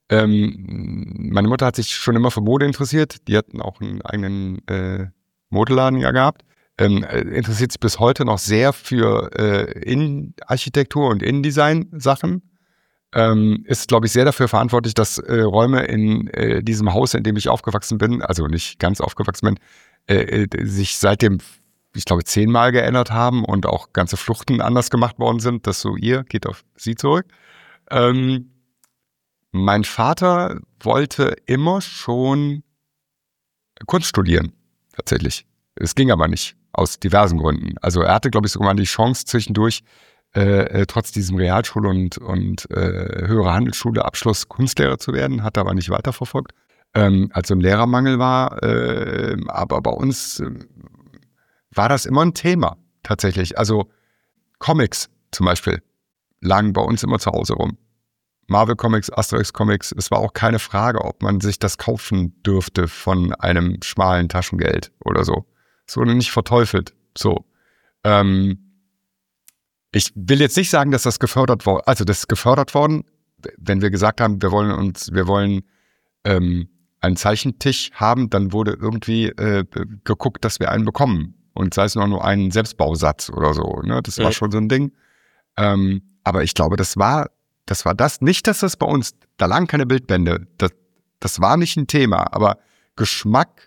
Ähm, meine Mutter hat sich schon immer für Mode interessiert. Die hatten auch einen eigenen äh, Modeladen ja gehabt. Ähm, äh, interessiert sich bis heute noch sehr für äh, Innenarchitektur und Innendesign-Sachen. Ähm, ist, glaube ich, sehr dafür verantwortlich, dass äh, Räume in äh, diesem Haus, in dem ich aufgewachsen bin, also nicht ganz aufgewachsen bin, äh, äh, sich seitdem, ich glaube, zehnmal geändert haben und auch ganze Fluchten anders gemacht worden sind. Das so ihr, geht auf sie zurück. Ähm, mein Vater wollte immer schon Kunst studieren, tatsächlich. Es ging aber nicht, aus diversen Gründen. Also er hatte, glaube ich, sogar mal die Chance zwischendurch, äh, äh, trotz diesem Realschule- und, und äh, höhere Handelsschule Abschluss Kunstlehrer zu werden, hat aber nicht weiterverfolgt. Ähm, als so ein Lehrermangel war, äh, aber bei uns äh, war das immer ein Thema, tatsächlich. Also Comics zum Beispiel lagen bei uns immer zu Hause rum. Marvel Comics, Asterix Comics, es war auch keine Frage, ob man sich das kaufen dürfte von einem schmalen Taschengeld oder so. Es wurde nicht verteufelt. So. Ähm, ich will jetzt nicht sagen, dass das gefördert worden, also das ist gefördert worden, wenn wir gesagt haben, wir wollen uns, wir wollen ähm, einen Zeichentisch haben, dann wurde irgendwie äh, geguckt, dass wir einen bekommen. Und sei es noch nur einen Selbstbausatz oder so. Ne? Das war Ja. schon so ein Ding. Ähm, aber ich glaube, das war Das war das. Nicht, dass das bei uns, da lagen keine Bildbände. Das, das war nicht ein Thema. Aber Geschmack,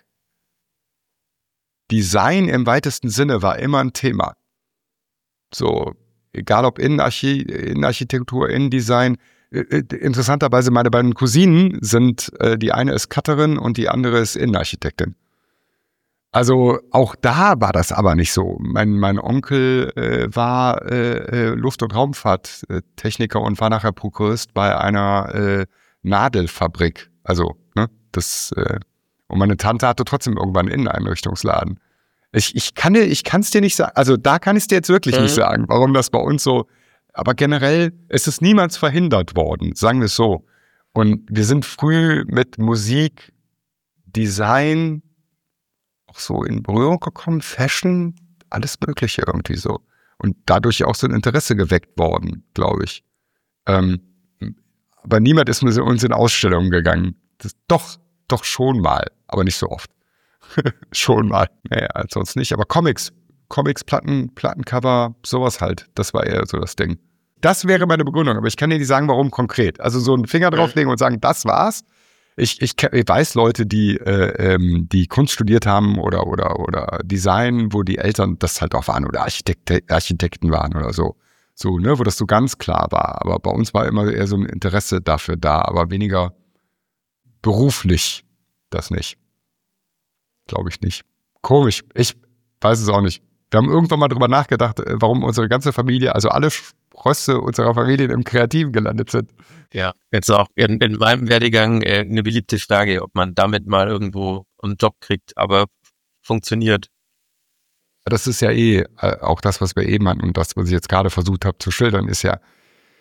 Design im weitesten Sinne war immer ein Thema. So, egal ob Innenarchi- Innenarchitektur, Innendesign. Äh, interessanterweise, meine beiden Cousinen sind, äh, die eine ist Cutterin und die andere ist Innenarchitektin. Also auch da war das aber nicht so. Mein, mein Onkel äh, war äh, Luft- und Raumfahrttechniker und war nachher Prokurist bei einer äh, Nadelfabrik. Also, ne, das, äh, Und meine Tante hatte trotzdem irgendwann einen Inneneinrichtungsladen. Ich, ich kann dir, ich kann es dir nicht sagen, also da kann ich es dir jetzt wirklich mhm. nicht sagen, warum das bei uns so, aber generell ist es niemals verhindert worden, sagen wir es so. Und wir sind früh mit Musik, Design auch so in Berührung gekommen, Fashion, alles Mögliche irgendwie so. Und dadurch auch so ein Interesse geweckt worden, glaube ich. Ähm, aber niemand ist mit uns in Ausstellungen gegangen. Das, doch, doch schon mal, aber nicht so oft. Schon mal. Naja, ansonsten nicht. Aber Comics, Comics, Platten, Plattencover, sowas halt. Das war eher so das Ding. Das wäre meine Begründung, aber ich kann dir nicht sagen, warum konkret. Also so einen Finger drauflegen und sagen, das war's. Ich, ich, ich weiß Leute, die, äh, ähm, die Kunst studiert haben oder, oder, oder Design, wo die Eltern das halt auch waren oder Architekte, Architekten waren oder so. So, ne, wo das so ganz klar war. Aber bei uns war immer eher so ein Interesse dafür da, aber weniger beruflich das nicht. Glaube ich nicht. Komisch. Ich weiß es auch nicht. Wir haben irgendwann mal drüber nachgedacht, warum unsere ganze Familie, also alle Röste unserer Familien im Kreativen gelandet sind. Ja, jetzt auch in, in meinem Werdegang äh, eine beliebte Frage, ob man damit mal irgendwo einen Job kriegt, aber funktioniert. Das ist ja eh äh, auch das, was wir eben hatten und das, was ich jetzt gerade versucht habe zu schildern, ist ja,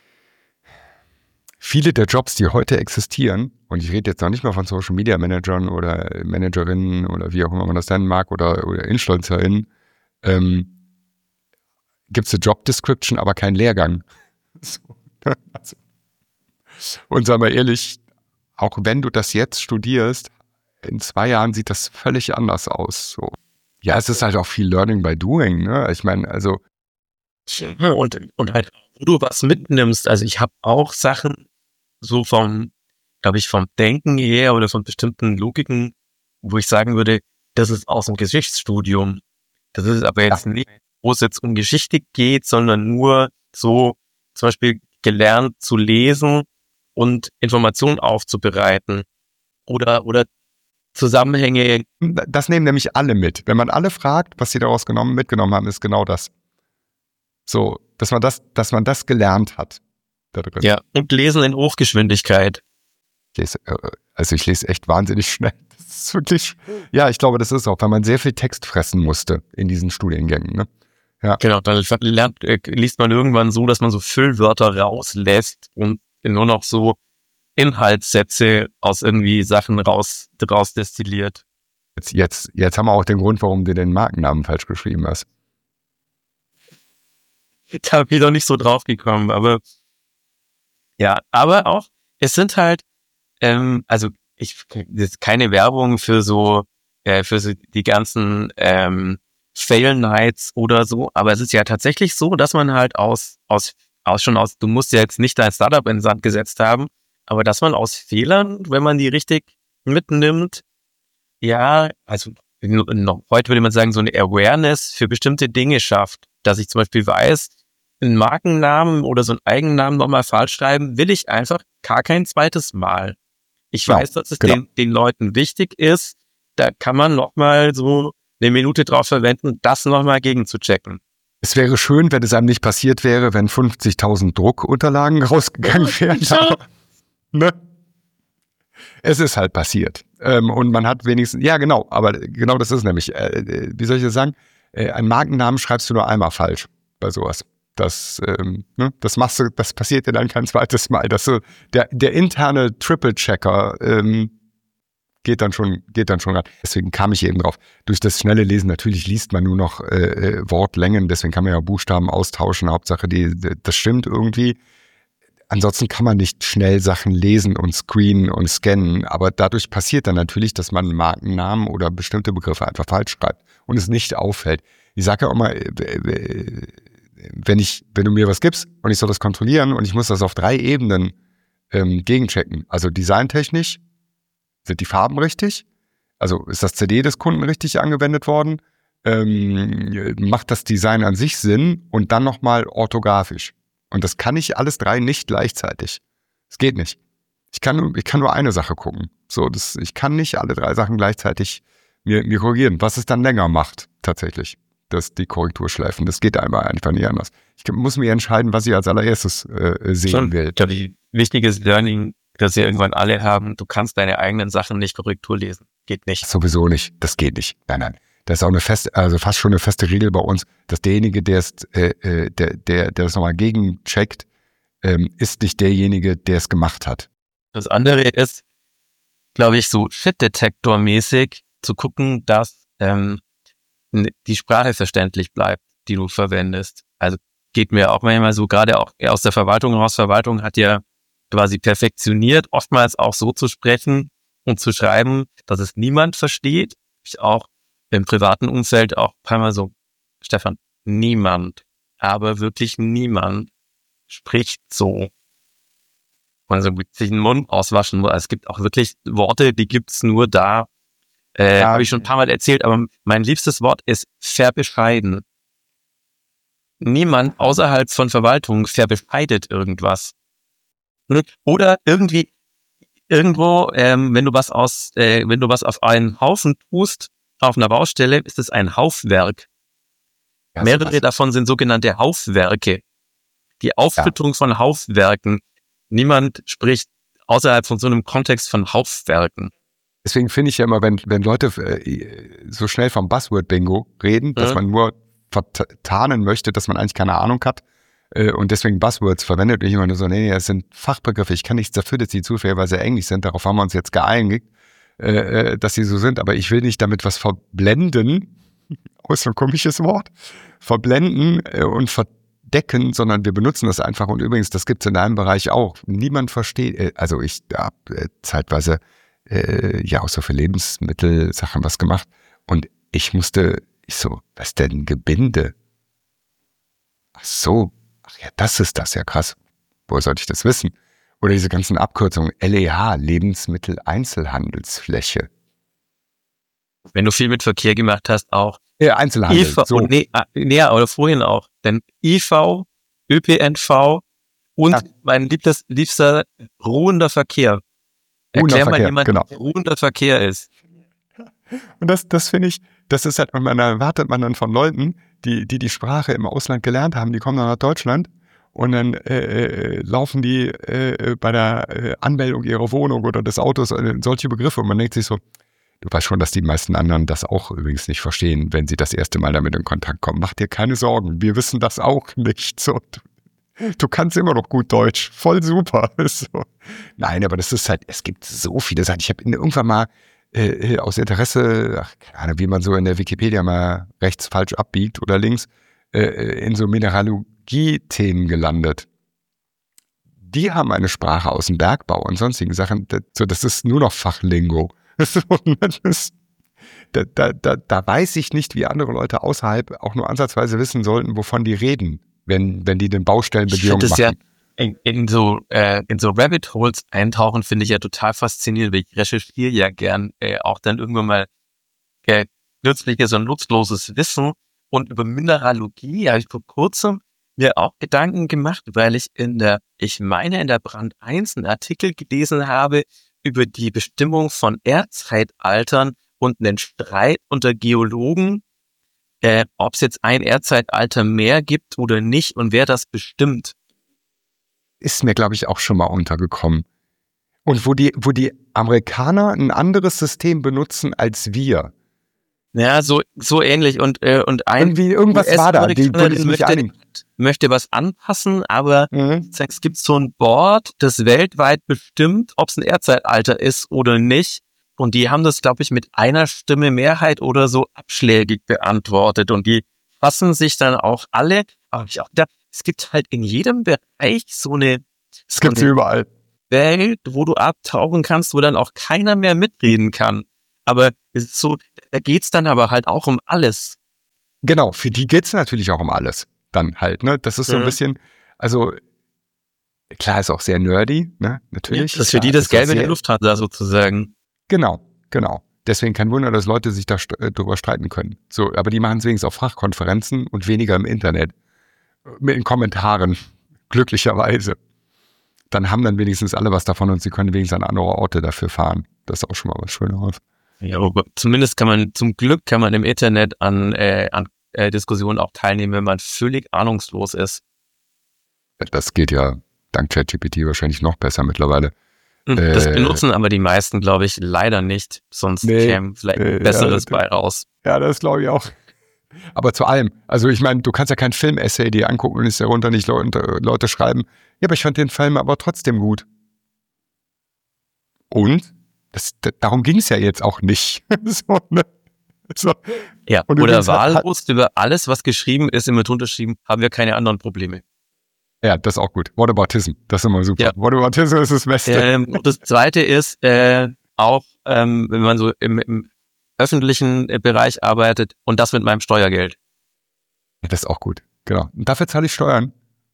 viele der Jobs, die heute existieren, und ich rede jetzt noch nicht mal von Social Media Managern oder Managerinnen oder wie auch immer man das nennen mag oder, oder InfluencerInnen, ähm, gibt es eine Job Description, aber keinen Lehrgang. So, also. Und sagen wir ehrlich, auch wenn du das jetzt studierst, in zwei Jahren sieht das völlig anders aus. So. Ja, es ist halt auch viel Learning by Doing, ne? Ich meine, also und, und halt, wo du was mitnimmst, also ich habe auch Sachen so vom, glaube ich, vom Denken her oder von bestimmten Logiken, wo ich sagen würde, das ist aus dem Geschichtsstudium. Das ist aber jetzt ja. nicht, wo es jetzt um Geschichte geht, sondern nur so zum Beispiel gelernt zu lesen und Informationen aufzubereiten oder, oder Zusammenhänge. Das nehmen nämlich alle mit. Wenn man alle fragt, was sie daraus genommen, mitgenommen haben, ist genau das. So, dass man das, dass man das gelernt hat. Da drin. Ja, und lesen in Hochgeschwindigkeit. Ich lese, also ich lese echt wahnsinnig schnell. Das ist wirklich, ja, ich glaube, das ist auch, weil man sehr viel Text fressen musste in diesen Studiengängen, ne? Ja. Genau, dann lernt, äh, liest man irgendwann so, dass man so Füllwörter rauslässt und nur noch so Inhaltssätze aus irgendwie Sachen raus, raus destilliert. Jetzt, jetzt, jetzt haben wir auch den Grund, warum du den Markennamen falsch geschrieben hast. Da bin ich noch nicht so drauf gekommen, aber ja, aber auch, es sind halt, ähm, also ich, das ist keine Werbung für so, äh, für so die ganzen ähm, Fail Nights oder so, aber es ist ja tatsächlich so, dass man halt aus, aus, aus schon aus, du musst ja jetzt nicht dein Startup in den Sand gesetzt haben, aber dass man aus Fehlern, wenn man die richtig mitnimmt, ja, also noch, heute würde man sagen, so eine Awareness für bestimmte Dinge schafft, dass ich zum Beispiel weiß, einen Markennamen oder so einen Eigennamen nochmal falsch schreiben, will ich einfach gar kein zweites Mal. Ich genau, weiß, dass es genau. den, den Leuten wichtig ist, da kann man nochmal so eine Minute drauf verwenden, das nochmal gegenzuchecken. Es wäre schön, wenn es einem nicht passiert wäre, wenn fünfzigtausend Druckunterlagen rausgegangen wären. Ja. Ne? Es ist halt passiert. Ähm, und man hat wenigstens, ja genau, aber genau das ist nämlich, äh, wie soll ich das sagen, äh, einen Markennamen schreibst du nur einmal falsch bei sowas. Das, ähm, ne, das machst du, das passiert dir dann kein zweites Mal. Das, so, der, der interne Triple-Checker ähm, geht dann schon, geht dann schon ran. Deswegen kam ich eben drauf. Durch das schnelle Lesen, natürlich liest man nur noch äh, Wortlängen, deswegen kann man ja Buchstaben austauschen. Hauptsache, die, das stimmt irgendwie. Ansonsten kann man nicht schnell Sachen lesen und screenen und scannen, aber dadurch passiert dann natürlich, dass man Markennamen oder bestimmte Begriffe einfach falsch schreibt und es nicht auffällt. Ich sage ja auch mal, wenn ich, wenn du mir was gibst und ich soll das kontrollieren und ich muss das auf drei Ebenen ähm, gegenchecken, also designtechnisch, sind die Farben richtig? Also ist das C D des Kunden richtig angewendet worden? Ähm, macht das Design an sich Sinn? Und dann nochmal orthografisch. Und das kann ich alles drei nicht gleichzeitig. Es geht nicht. Ich kann nur, ich kann nur eine Sache gucken. So, das, ich kann nicht alle drei Sachen gleichzeitig mir, mir korrigieren, was es dann länger macht, tatsächlich. Das, die Korrekturschleifen. Das geht einfach nicht anders. Ich muss mir entscheiden, was ich als allererstes äh, sehen Schon, will. Ich glaube, wichtiges Learning, das wir irgendwann alle haben, du kannst deine eigenen Sachen nicht Korrektur lesen. geht nicht. Sowieso nicht, das geht nicht. Nein, nein. Das ist auch eine feste, also fast schon eine feste Regel bei uns, dass derjenige, der es, äh, der, der, der das nochmal gegencheckt, ähm, ist nicht derjenige, der es gemacht hat. Das andere ist, glaube ich, so Shit-Detektor-mäßig zu gucken, dass ähm, die Sprache verständlich bleibt, die du verwendest. Also geht mir auch manchmal so, gerade auch aus der Verwaltung raus. Verwaltung hat ja quasi perfektioniert, oftmals auch so zu sprechen und zu schreiben, dass es niemand versteht. Ich auch im privaten Umfeld auch ein paar Mal so, Stefan, niemand, aber wirklich niemand spricht so. Also sich den Mund auswaschen. Es gibt auch wirklich Worte, die gibt's nur da. Äh, Ja. Habe ich schon ein paar Mal erzählt, aber mein liebstes Wort ist verbescheiden. Niemand außerhalb von Verwaltung verbescheidet irgendwas. Oder irgendwie irgendwo, ähm, wenn du was aus, äh, wenn du was auf einen Haufen tust, auf einer Baustelle, ist es ein Haufwerk. Ja, Mehrere sowas. davon sind sogenannte Haufwerke. Die Aufsplittung von Haufwerken. Niemand spricht außerhalb von so einem Kontext von Haufwerken. Deswegen finde ich ja immer, wenn, wenn Leute äh, so schnell vom Buzzword-Bingo reden, dass Mhm. man nur vertarnen möchte, dass man eigentlich keine Ahnung hat äh, und deswegen Buzzwords verwendet und ich immer nur so, nee, nee, das sind Fachbegriffe, ich kann nichts dafür, dass die zufälligerweise englisch sind, darauf haben wir uns jetzt geeinigt, äh, äh, dass sie so sind, aber ich will nicht damit was verblenden, oh, ist so ein komisches Wort, verblenden äh, und verdecken, sondern wir benutzen das einfach und übrigens, das gibt es in deinem Bereich auch. Niemand versteht, äh, also ich habe äh, zeitweise äh, ja auch so für Lebensmittelsachen was gemacht und ich musste, ich so, was denn Gebinde? Ach so, ach ja, das ist das, ja krass. Woher sollte ich das wissen? Oder diese ganzen Abkürzungen, L E H, Lebensmitteleinzelhandelsfläche. Wenn du viel mit Verkehr gemacht hast, auch Ja, Einzelhandel, I V, so. und nee, ah, nee, oder vorhin auch, denn I V, Ö P N V und Ja. mein liebster, liebster ruhender Verkehr. Ruhender Erklär mal Verkehr, jemand, genau. was ruhender Verkehr ist. Und das, das finde ich, das ist halt, man erwartet man dann von Leuten, die, die die Sprache im Ausland gelernt haben, die kommen dann nach Deutschland und dann äh, äh, laufen die äh, bei der äh, Anmeldung ihrer Wohnung oder des Autos äh, solche Begriffe und man denkt sich so, du weißt schon, dass die meisten anderen das auch übrigens nicht verstehen, wenn sie das erste Mal damit in Kontakt kommen. Mach dir keine Sorgen, wir wissen das auch nicht. So, du, du kannst immer noch gut Deutsch, voll super. So. Nein, aber das ist halt, es gibt so viele Sachen. Ich habe irgendwann mal äh, aus Interesse, ach, keine Ahnung, wie man so in der Wikipedia mal rechts falsch abbiegt oder links, äh, in so Mineralogie-Themen gelandet. Die haben eine Sprache aus dem Bergbau und sonstigen Sachen. Das, so, das ist nur noch Fachlingo. Das ist, da, da, da, da weiß ich nicht, wie andere Leute außerhalb auch nur ansatzweise wissen sollten, wovon die reden, wenn, wenn die den Baustellenbegehung Ich machen. finde es ja in, in so äh, in so Rabbit Holes eintauchen, finde ich ja total faszinierend, weil ich recherchiere ja gern äh, auch dann irgendwann mal äh, nützliches und nutzloses Wissen. Und über Mineralogie habe ich vor kurzem mir auch Gedanken gemacht, weil ich in der, ich meine in der Brand eins einen Artikel gelesen habe über die Bestimmung von Erdzeitaltern und einen Streit unter Geologen, äh, ob es jetzt ein Erdzeitalter mehr gibt oder nicht und wer das bestimmt. Ist mir, glaube ich, auch schon mal untergekommen. Und wo die, wo die Amerikaner ein anderes System benutzen als wir. Ja, so so ähnlich und äh, und ein Irgendwie irgendwas war da, die wollte ich nicht möchte, einigen. möchte was anpassen, aber Mhm. es gibt so ein Board, das weltweit bestimmt, ob es ein Erdzeitalter ist oder nicht. Und die haben das, glaube ich, mit einer Stimme Mehrheit oder so abschlägig beantwortet. Und die fassen sich dann auch alle. Aber ich auch gedacht, es gibt halt in jedem Bereich so eine, Das so gibt's eine überall. Welt, wo du abtauchen kannst, wo dann auch keiner mehr mitreden kann. Aber es ist so, da geht's dann aber halt auch um alles. Genau, für die geht's natürlich auch um alles. Dann halt, ne? Das ist so ein Mhm. bisschen, also klar, ist auch sehr nerdy, ne? Natürlich. Das ist für die Klar, das ist auch Gelbe der sehr- Lufthansa sozusagen. Genau, genau. Deswegen kein Wunder, dass Leute sich da st- äh, drüber streiten können. So, aber die machen es wenigstens auf Fachkonferenzen und weniger im Internet. Mit den Kommentaren. Glücklicherweise. Dann haben dann wenigstens alle was davon und sie können wenigstens an andere Orte dafür fahren. Das ist auch schon mal was Schöneres. Ja, aber zumindest kann man, zum Glück kann man im Internet an, äh, an äh, Diskussionen auch teilnehmen, wenn man völlig ahnungslos ist. Das geht ja dank ChatGPT wahrscheinlich noch besser mittlerweile. Das Äh, benutzen aber die meisten, glaube ich, leider nicht. Sonst Nee, käme vielleicht nee, ein besseres ja, bei raus. Ja, das glaube ich auch. Aber zu allem. Also ich meine, du kannst ja kein Film-Essay dir angucken und es darunter nicht Leute, Leute schreiben, ja, aber ich fand den Film aber trotzdem gut. Und? Das, das, darum ging es ja jetzt auch nicht. so, ne? so. Ja, Und oder übrigens hat- wahllos über alles, was geschrieben ist, immer drunter schreiben, haben wir keine anderen Probleme. Ja, das ist auch gut. Whataboutism, das ist immer super. Ja. Whataboutism ist das Beste. Ähm, und das Zweite ist äh, auch, ähm, wenn man so im, im öffentlichen Bereich arbeitet und das mit meinem Steuergeld. Das ist auch gut, genau. Und dafür zahle ich Steuern.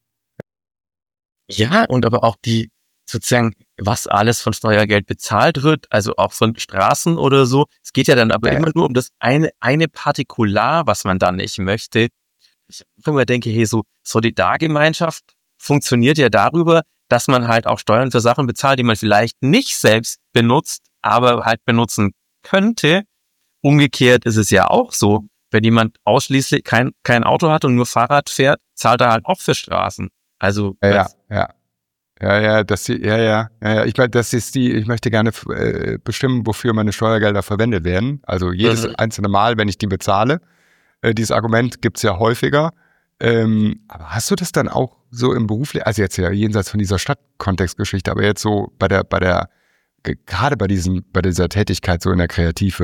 Ja, und aber auch die sozusagen, was alles von Steuergeld bezahlt wird, also auch von Straßen oder so. Es geht ja dann aber Ja. immer nur um das eine, eine Partikular, was man dann nicht möchte. Ich immer denke, hey, so Solidargemeinschaft funktioniert ja darüber, dass man halt auch Steuern für Sachen bezahlt, die man vielleicht nicht selbst benutzt, aber halt benutzen könnte. Umgekehrt ist es ja auch so, wenn jemand ausschließlich kein, kein Auto hat und nur Fahrrad fährt, zahlt er halt auch für Straßen. Also, Ja, ja, was- ja. Ja, ja, das, ja, ja, ja, ja. Ich meine, das ist die, ich möchte gerne äh, bestimmen, wofür meine Steuergelder verwendet werden. Also jedes Mhm. einzelne Mal, wenn ich die bezahle. Äh, dieses Argument gibt's ja häufiger. Ähm, aber hast du das dann auch so im beruflichen, also jetzt ja jenseits von dieser Stadtkontextgeschichte, aber jetzt so bei der, bei der, ge- gerade bei diesem, bei dieser Tätigkeit so in der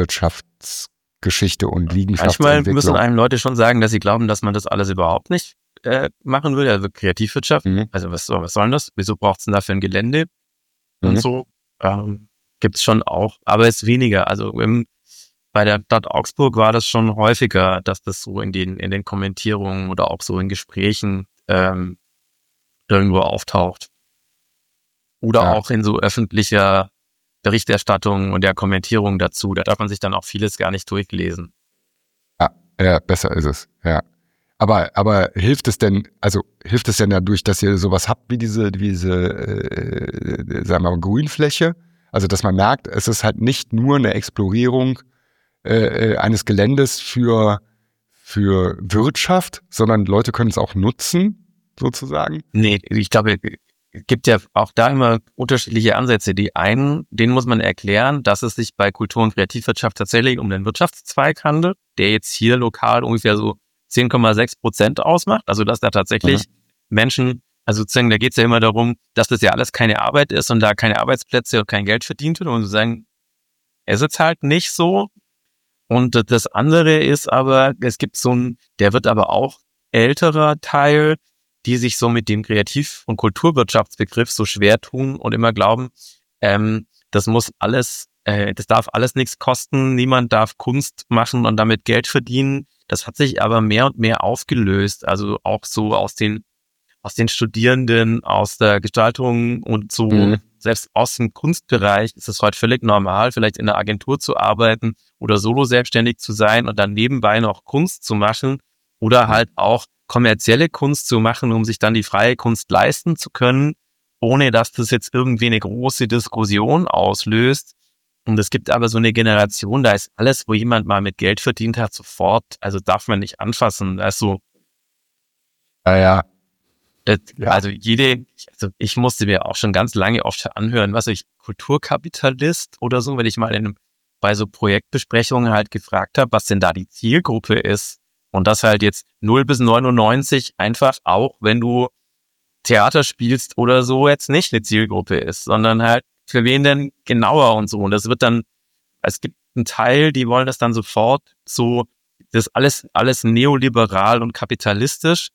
Kreativwirtschaftsgeschichte und manchmal Liegenschaftsentwicklung. müssen einem Leute schon sagen, dass sie glauben, dass man das alles überhaupt nicht äh, machen würde. Also Kreativwirtschaft. Mhm. Also was, soll- was soll denn das? Wieso braucht es denn dafür ein Gelände? Und Mhm. so ähm, gibt's schon auch, aber es ist weniger. Also im, bei der Stadt Augsburg war das schon häufiger, dass das so in den in den Kommentierungen oder auch so in Gesprächen ähm, irgendwo auftaucht. Oder Ja. auch in so öffentlicher Berichterstattung und der Kommentierung dazu. Da darf man sich dann auch vieles gar nicht durchlesen. Ja, ja, besser ist es, ja. Aber, aber hilft es denn, also hilft es denn dadurch, dass ihr sowas habt wie diese, diese, äh, sagen wir mal, Grünfläche? Also, dass man merkt, es ist halt nicht nur eine Explorierung äh, eines Geländes für, für Wirtschaft, sondern Leute können es auch nutzen, sozusagen. Nee, ich glaube, es gibt ja auch da immer unterschiedliche Ansätze. Die einen, denen muss man erklären, dass es sich bei Kultur- und Kreativwirtschaft tatsächlich um den Wirtschaftszweig handelt, der jetzt hier lokal ungefähr so zehn Komma sechs Prozent ausmacht. Also dass da tatsächlich Mhm. Menschen, also sozusagen, da geht es ja immer darum, dass das ja alles keine Arbeit ist und da keine Arbeitsplätze und kein Geld verdient wird. Und sozusagen, es ist halt nicht so. Und das andere ist aber, es gibt so ein, der wird aber auch älterer Teil, die sich so mit dem Kreativ- und Kulturwirtschaftsbegriff so schwer tun und immer glauben, ähm, das muss alles, äh, das darf alles nichts kosten, niemand darf Kunst machen und damit Geld verdienen. Das hat sich aber mehr und mehr aufgelöst, also auch so aus den aus den Studierenden, aus der Gestaltung und so, Mhm. selbst aus dem Kunstbereich ist es heute völlig normal, vielleicht in einer Agentur zu arbeiten oder solo selbstständig zu sein und dann nebenbei noch Kunst zu machen oder halt auch kommerzielle Kunst zu machen, um sich dann die freie Kunst leisten zu können, ohne dass das jetzt irgendwie eine große Diskussion auslöst. Und es gibt aber so eine Generation, da ist alles, wo jemand mal mit Geld verdient hat, sofort, also darf man nicht anfassen. Da ist so, Ja, ja. das, Ja. also jede, also ich musste mir auch schon ganz lange oft anhören, was ich, Kulturkapitalist oder so, wenn ich mal in, bei so Projektbesprechungen halt gefragt habe, was denn da die Zielgruppe ist. Und das halt jetzt null bis neunundneunzig einfach auch, wenn du Theater spielst oder so, jetzt nicht eine Zielgruppe ist, sondern halt für wen denn genauer und so. Und das wird dann, es gibt einen Teil, die wollen das dann sofort so, das ist alles, alles neoliberal und kapitalistisch.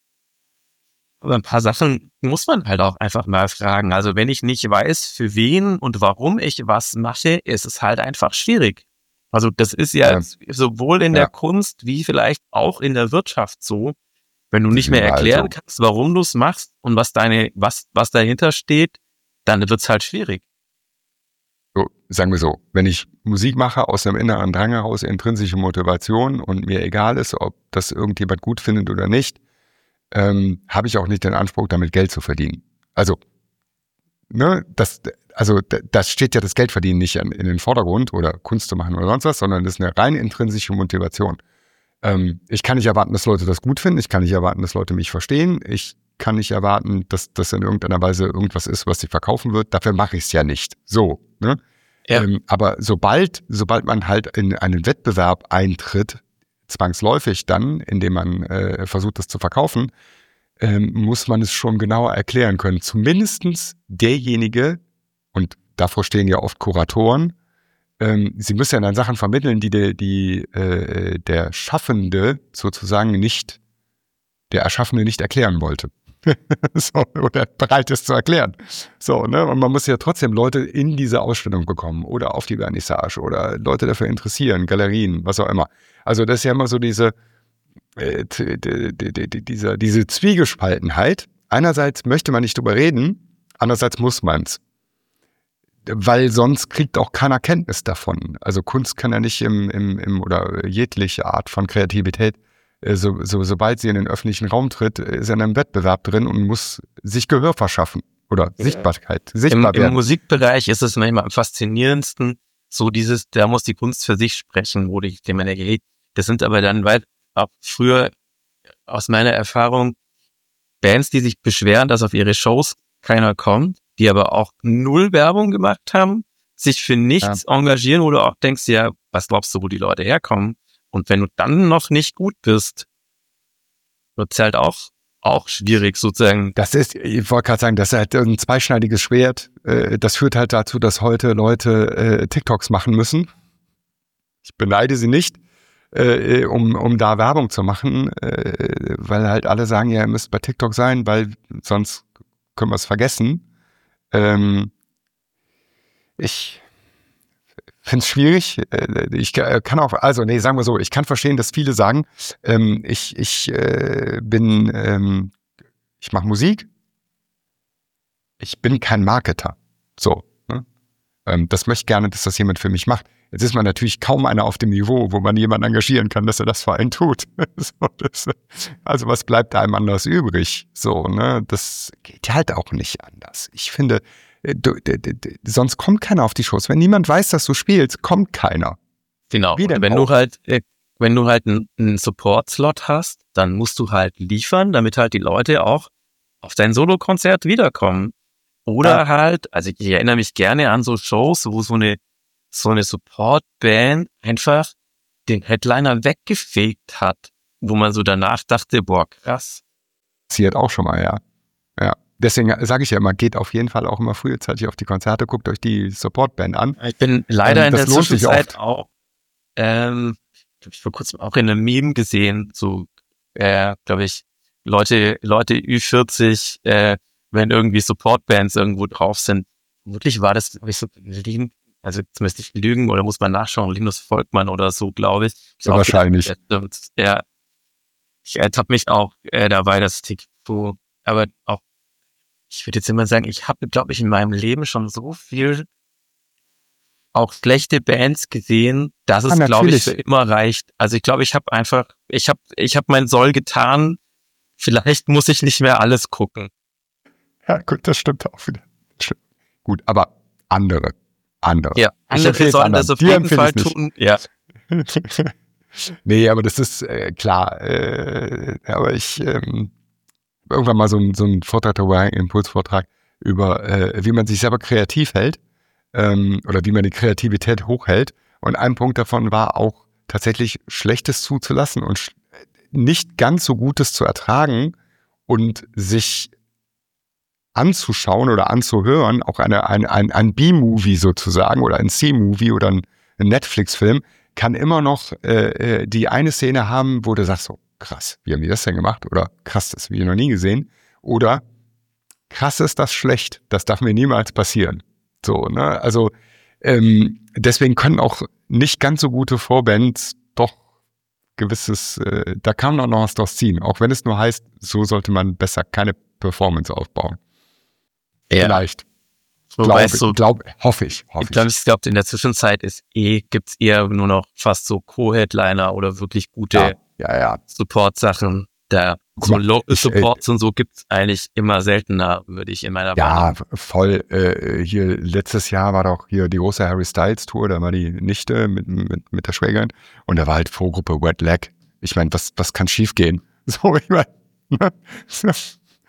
Aber ein paar Sachen muss man halt auch einfach mal fragen. Also wenn ich nicht weiß, für wen und warum ich was mache, ist es halt einfach schwierig. Also das ist ja, Ja. sowohl in Ja. der Kunst wie vielleicht auch in der Wirtschaft so. Wenn du nicht mehr überall erklären so. kannst, warum du es machst und was deine, was, was dahinter steht, dann wird's halt schwierig. So, sagen wir so, wenn ich Musik mache aus einem inneren Drang heraus, intrinsische Motivation und mir egal ist, ob das irgendjemand gut findet oder nicht, ähm, habe ich auch nicht den Anspruch, damit Geld zu verdienen. Also, ne, das, also das steht ja das Geldverdienen nicht in, in den Vordergrund oder Kunst zu machen oder sonst was, sondern das ist eine rein intrinsische Motivation. Ähm, ich kann nicht erwarten, dass Leute das gut finden, ich kann nicht erwarten, dass Leute mich verstehen, ich kann nicht erwarten, dass das in irgendeiner Weise irgendwas ist, was sich verkaufen wird. Dafür mache ich es ja nicht. So, ne? Ja. Ähm, aber sobald, sobald man halt in einen Wettbewerb eintritt, zwangsläufig dann, indem man äh, versucht, das zu verkaufen, ähm, muss man es schon genauer erklären können. Zumindestens derjenige, und davor stehen ja oft Kuratoren, ähm, sie müssen ja dann Sachen vermitteln, die, die, die äh, der Schaffende sozusagen nicht, der Erschaffende nicht erklären wollte. so, oder bereit ist zu erklären. So, ne? Und man muss ja trotzdem Leute in diese Ausstellung bekommen oder auf die Vernissage oder Leute dafür interessieren, Galerien, was auch immer. Also das ist ja immer so diese, äh, die, die, die, diese, diese Zwiegespaltenheit. Einerseits möchte man nicht drüber reden, andererseits muss man es. Weil sonst kriegt auch keiner Kenntnis davon. Also Kunst kann ja nicht im, im, im oder jegliche Art von Kreativität, So, so, sobald sie in den öffentlichen Raum tritt, ist er in einem Wettbewerb drin und muss sich Gehör verschaffen oder Sichtbarkeit, sichtbar Im, werden. Im Musikbereich ist es manchmal am faszinierendsten, so dieses, da muss die Kunst für sich sprechen, wo ich dem denke, das sind aber dann weit auch früher aus meiner Erfahrung Bands, die sich beschweren, dass auf ihre Shows keiner kommt, die aber auch null Werbung gemacht haben, sich für nichts ja. engagieren, wo du auch denkst, ja, was glaubst du, wo die Leute herkommen? Und wenn du dann noch nicht gut bist, wird es halt auch, auch schwierig sozusagen. Das ist, ich wollte gerade sagen, das ist halt ein zweischneidiges Schwert. Das führt halt dazu, dass heute Leute äh, TikToks machen müssen. Ich beneide sie nicht, äh, um, um da Werbung zu machen, äh, weil halt alle sagen, ja, ihr müsst bei TikTok sein, weil sonst können wir es vergessen. Ähm, ich... finde es schwierig. Ich kann auch, also nee, sagen wir so, ich kann verstehen, dass viele sagen, ähm, ich, ich äh, bin, ähm, ich mache Musik, ich bin kein Marketer. So, ne? ähm, das möchte ich gerne, dass das jemand für mich macht. Jetzt ist man natürlich kaum einer auf dem Niveau, wo man jemanden engagieren kann, dass er das für einen tut. so, das, also was bleibt einem anders übrig? So, ne, das geht halt auch nicht anders. Ich finde, Du, du, du, du, sonst kommt keiner auf die Shows. Wenn niemand weiß, dass du spielst, kommt keiner. Genau. Wie denn wenn auch? du halt, äh, wenn du halt einen, einen Support-Slot hast, dann musst du halt liefern, damit halt die Leute auch auf dein Solo-Konzert wiederkommen. Oder ja. halt, also ich erinnere mich gerne an so Shows, wo so eine so eine Support-Band einfach den Headliner weggefegt hat, wo man so danach dachte, boah, krass. Passiert auch schon mal, ja. Ja. Deswegen sage ich ja immer, geht auf jeden Fall auch immer frühzeitig auf die Konzerte, guckt euch die Support-Band an. Ich bin leider ähm, in der Zwischenzeit auch, ähm, habe ich vor kurzem auch in einem Meme gesehen, so, äh, glaube ich, Leute, Leute Ü vierzig, äh, wenn irgendwie Support-Bands irgendwo drauf sind. Wirklich war das, glaube ich, so, also jetzt müsste ich lügen oder muss man nachschauen, Linus Volkmann oder so, glaube ich. So wahrscheinlich. Gedacht, ja, ich ertappe mich auch äh, dabei, dass ich so, aber auch ich würde jetzt immer sagen, ich habe, glaube ich, in meinem Leben schon so viel auch schlechte Bands gesehen, dass es, ah, glaube ich, für immer reicht. Also ich glaube, ich habe einfach, ich habe ich habe mein Soll getan. Vielleicht muss ich nicht mehr alles gucken. Ja, gut, das stimmt auch wieder. Stimmt. Gut, aber andere. Andere. Ja, andere sollen das auf jeden Fall tun. Ja. Nee, aber das ist äh, klar. Äh, aber ich... Ähm, irgendwann mal so ein, so ein Vortrag darüber, einen Impulsvortrag über, äh, wie man sich selber kreativ hält ähm, oder wie man die Kreativität hochhält. Und ein Punkt davon war auch tatsächlich Schlechtes zuzulassen und sch- nicht ganz so Gutes zu ertragen und sich anzuschauen oder anzuhören, auch eine, ein, ein, ein B-Movie sozusagen oder ein C-Movie oder ein, ein Netflix-Film, kann immer noch äh, die eine Szene haben, wo du sagst so, krass, wie haben die das denn gemacht? Oder krass, das habe ich noch nie gesehen. Oder krass ist das schlecht, das darf mir niemals passieren. So, ne? Also ähm, deswegen können auch nicht ganz so gute Vorbands doch gewisses, äh, da kann man auch noch was draus ziehen. Auch wenn es nur heißt, so sollte man besser keine Performance aufbauen. Ja. Vielleicht. Wobei Glaube, so, glaub, hoffe ich. Hoffe ich glaube, ich glaub, in der Zwischenzeit ist eh, gibt's eher nur noch fast so Co-Headliner oder wirklich gute ja, ja, ja. Support-Sachen. Da so Local Supports und so gibt's eigentlich immer seltener, würde ich in meiner Ja, Meinung. voll. Äh, hier letztes Jahr war doch hier die große Harry Styles Tour, da war die Nichte mit, mit, mit der Schwägerin und da war halt Vorgruppe Wet Leg. Ich meine, was, was kann schief gehen? So, ich meine,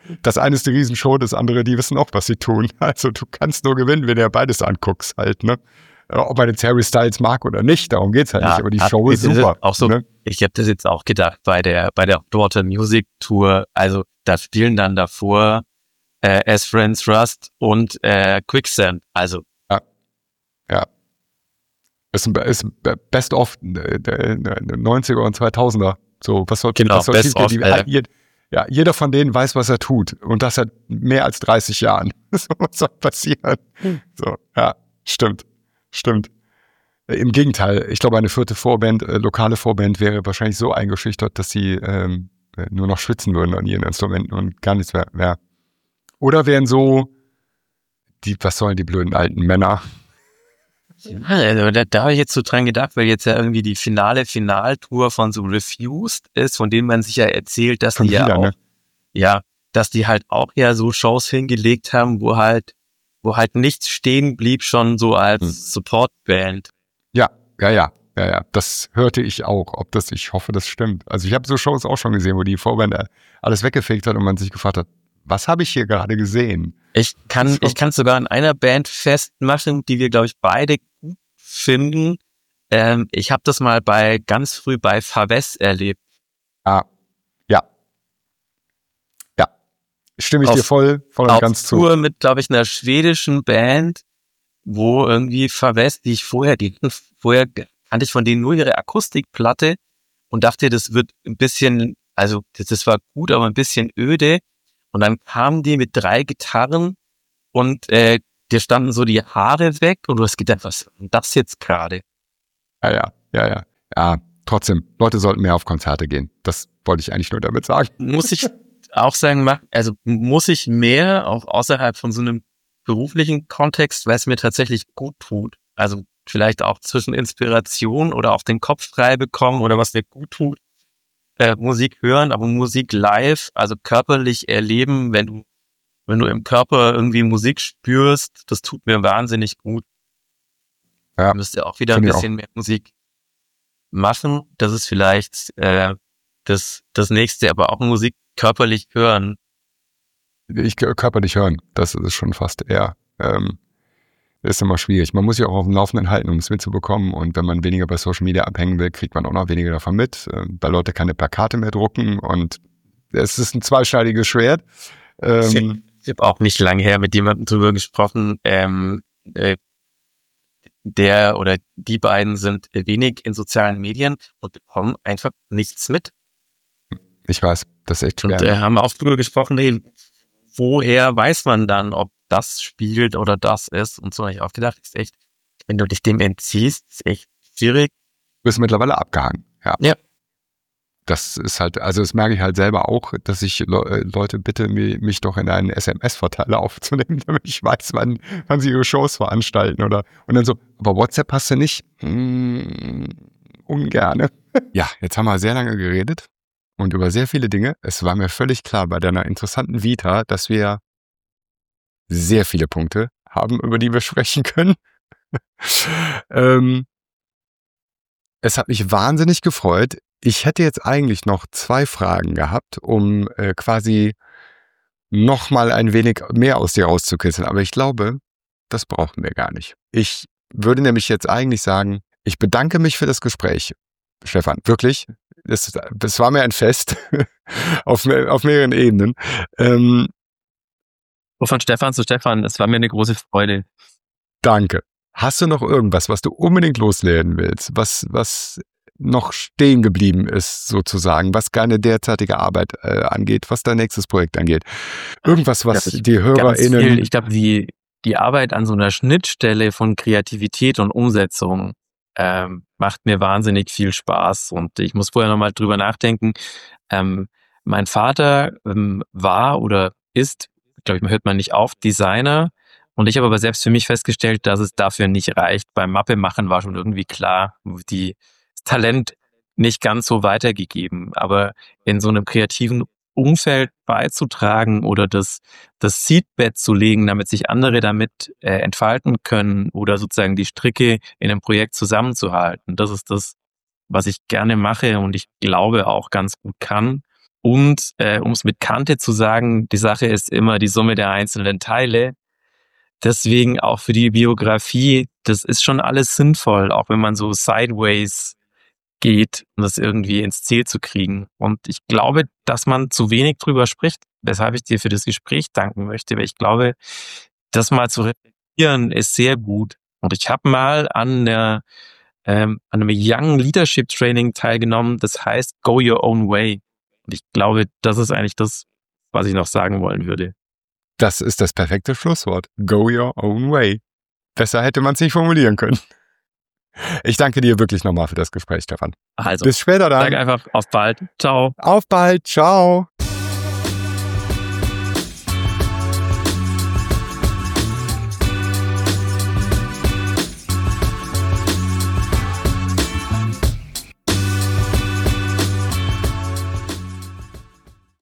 Das eine ist die Riesenshow, das andere, die wissen auch, was sie tun. Also du kannst nur gewinnen, wenn du ja beides anguckst halt, ne? Ob man jetzt Harry Styles mag oder nicht, darum geht's halt Ja, nicht, aber die ab- Show ist das super. auch so. Ne? Ich habe das jetzt auch gedacht bei der bei der Daughter Music Tour. Also da spielen dann davor äh, As Friends Rust und äh, Quicksand. Also Ja. Ist, ein, ist Best of äh, der neunziger und zweitausender. So, was soll, Genau, was soll Best of, die, äh, jed, ja, jeder von denen weiß, was er tut. Und das seit mehr als dreißig Jahren. So, was soll passieren? So, ja, stimmt. Stimmt. Äh, Im Gegenteil, ich glaube, eine vierte Vorband, äh, lokale Vorband wäre wahrscheinlich so eingeschüchtert, dass sie ähm, äh, nur noch schwitzen würden an ihren Instrumenten und gar nichts mehr. mehr. Oder wären so, die, was sollen die blöden alten Männer? ja, also da, da habe ich jetzt so dran gedacht, weil jetzt ja irgendwie die finale Finaltour von so Refused ist, von denen man sich ja erzählt, dass Schon die ja wieder, auch, ne? ja, dass die halt auch ja so Shows hingelegt haben, wo halt, wo halt nichts stehen blieb, schon so als Hm. Supportband. Ja, ja, ja, ja, ja. Das hörte ich auch. Ob das, ich hoffe, das stimmt. Also ich habe so Shows auch schon gesehen, wo die Vorband äh, alles weggefegt hat und man sich gefragt hat, was habe ich hier gerade gesehen? Ich kann, So. ich kann sogar an einer Band festmachen, die wir, glaube ich, beide gut finden. Ähm, ich habe das mal bei ganz früh bei Faves erlebt. Ah, ja, ja. Stimme ich Auf- dir voll, voll und Auf ganz zu. Tour mit, glaube ich, einer schwedischen Band, wo irgendwie Faves, die ich vorher, die vorher kannte ich von denen nur ihre Akustikplatte und dachte, das wird ein bisschen, also das, das war gut, aber ein bisschen öde. Und dann kamen die mit drei Gitarren und äh, dir standen so die Haare weg und du hast gedacht, was ist denn das jetzt gerade? Ja, ja, ja, ja. Ja, trotzdem, Leute sollten mehr auf Konzerte gehen. Das wollte ich eigentlich nur damit sagen. Muss ich auch sagen, mach- also muss ich mehr, auch außerhalb von so einem beruflichen Kontext, weil es mir tatsächlich gut tut. Also vielleicht auch zwischen Inspiration oder auch den Kopf frei bekommen oder was mir gut tut. Äh, Musik hören, aber Musik live, also körperlich erleben, wenn du, wenn du im Körper irgendwie Musik spürst, das tut mir wahnsinnig gut. Ja, Ich müsste auch wieder ein finde ich bisschen mehr Musik machen. Das ist vielleicht äh, das, das nächste, aber auch Musik körperlich hören. Ich körperlich hören, das ist schon fast eher, ähm, ist immer schwierig. Man muss sich auch auf dem Laufenden halten, um es mitzubekommen. Und wenn man weniger bei Social Media abhängen will, kriegt man auch noch weniger davon mit, äh, weil Leute keine Plakate mehr drucken. Und es ist ein zweischneidiges Schwert. Ähm, Ich habe auch nicht lange her mit jemandem drüber gesprochen. Ähm, äh, der oder die beiden sind wenig in sozialen Medien und bekommen einfach nichts mit. ich weiß, das ist echt schwer. Und äh, haben auch drüber gesprochen, hey, woher weiß man dann, ob das spielt oder das ist? Und so habe ich auch gedacht, ist echt, wenn du dich dem entziehst, ist echt schwierig. Du bist mittlerweile abgehangen. Ja. Ja. Das ist halt, also das merke ich halt selber auch, dass ich Le Leute bitte, mich doch in einen S M S-Verteiler aufzunehmen, damit ich weiß, wann, wann sie ihre Shows veranstalten oder und dann so, aber WhatsApp hast du nicht? Hm, ungerne. Ja, jetzt haben wir sehr lange geredet und über sehr viele Dinge. Es war mir völlig klar bei deiner interessanten Vita, dass wir sehr viele Punkte haben, über die wir sprechen können. ähm, es hat mich wahnsinnig gefreut. Ich hätte jetzt eigentlich noch zwei Fragen gehabt, um äh, quasi noch mal ein wenig mehr aus dir rauszukitzeln. Aber ich glaube, das brauchen wir gar nicht. Ich würde nämlich jetzt eigentlich sagen, ich bedanke mich für das Gespräch, Stefan. Wirklich, es, es war mir ein Fest auf, auf mehreren Ebenen. Ähm, Von Stefan zu Stefan, es war mir eine große Freude. Danke. Hast du noch irgendwas, was du unbedingt loswerden willst, was, was noch stehen geblieben ist, sozusagen, was deine derzeitige Arbeit äh, angeht, was dein nächstes Projekt angeht? Irgendwas, was Ja, die HörerInnen... Viel, ich glaube, die, die Arbeit an so einer Schnittstelle von Kreativität und Umsetzung ähm, macht mir wahnsinnig viel Spaß. Und ich muss vorher nochmal drüber nachdenken. Ähm, mein Vater ähm, war oder ist, glaube ich, man hört man nicht auf, Designer. Und ich habe aber selbst für mich festgestellt, dass es dafür nicht reicht. Beim Mappe machen war schon irgendwie klar, die das Talent nicht ganz so weitergegeben. Aber in so einem kreativen Umfeld beizutragen oder das, das Seedbed zu legen, damit sich andere damit äh, entfalten können oder sozusagen die Stricke in einem Projekt zusammenzuhalten. Das ist das, was ich gerne mache und ich glaube auch ganz gut kann. Und äh, um es mit Kante zu sagen, die Sache ist immer die Summe der einzelnen Teile. Deswegen auch für die Biografie, das ist schon alles sinnvoll, auch wenn man so sideways geht, um das irgendwie ins Ziel zu kriegen. Und ich glaube, dass man zu wenig drüber spricht, weshalb ich dir für das Gespräch danken möchte, weil ich glaube, das mal zu reflektieren ist sehr gut. Und ich habe mal an der ähm, an einem Young Leadership Training teilgenommen, das heißt Go Your Own Way. Und ich glaube, das ist eigentlich das, was ich noch sagen wollen würde. Das ist das perfekte Schlusswort. Go your own way. Besser hätte man es nicht formulieren können. Ich danke dir wirklich nochmal für das Gespräch, Stefan. Also, bis später dann. Sag einfach auf bald. Ciao. Auf bald. Ciao.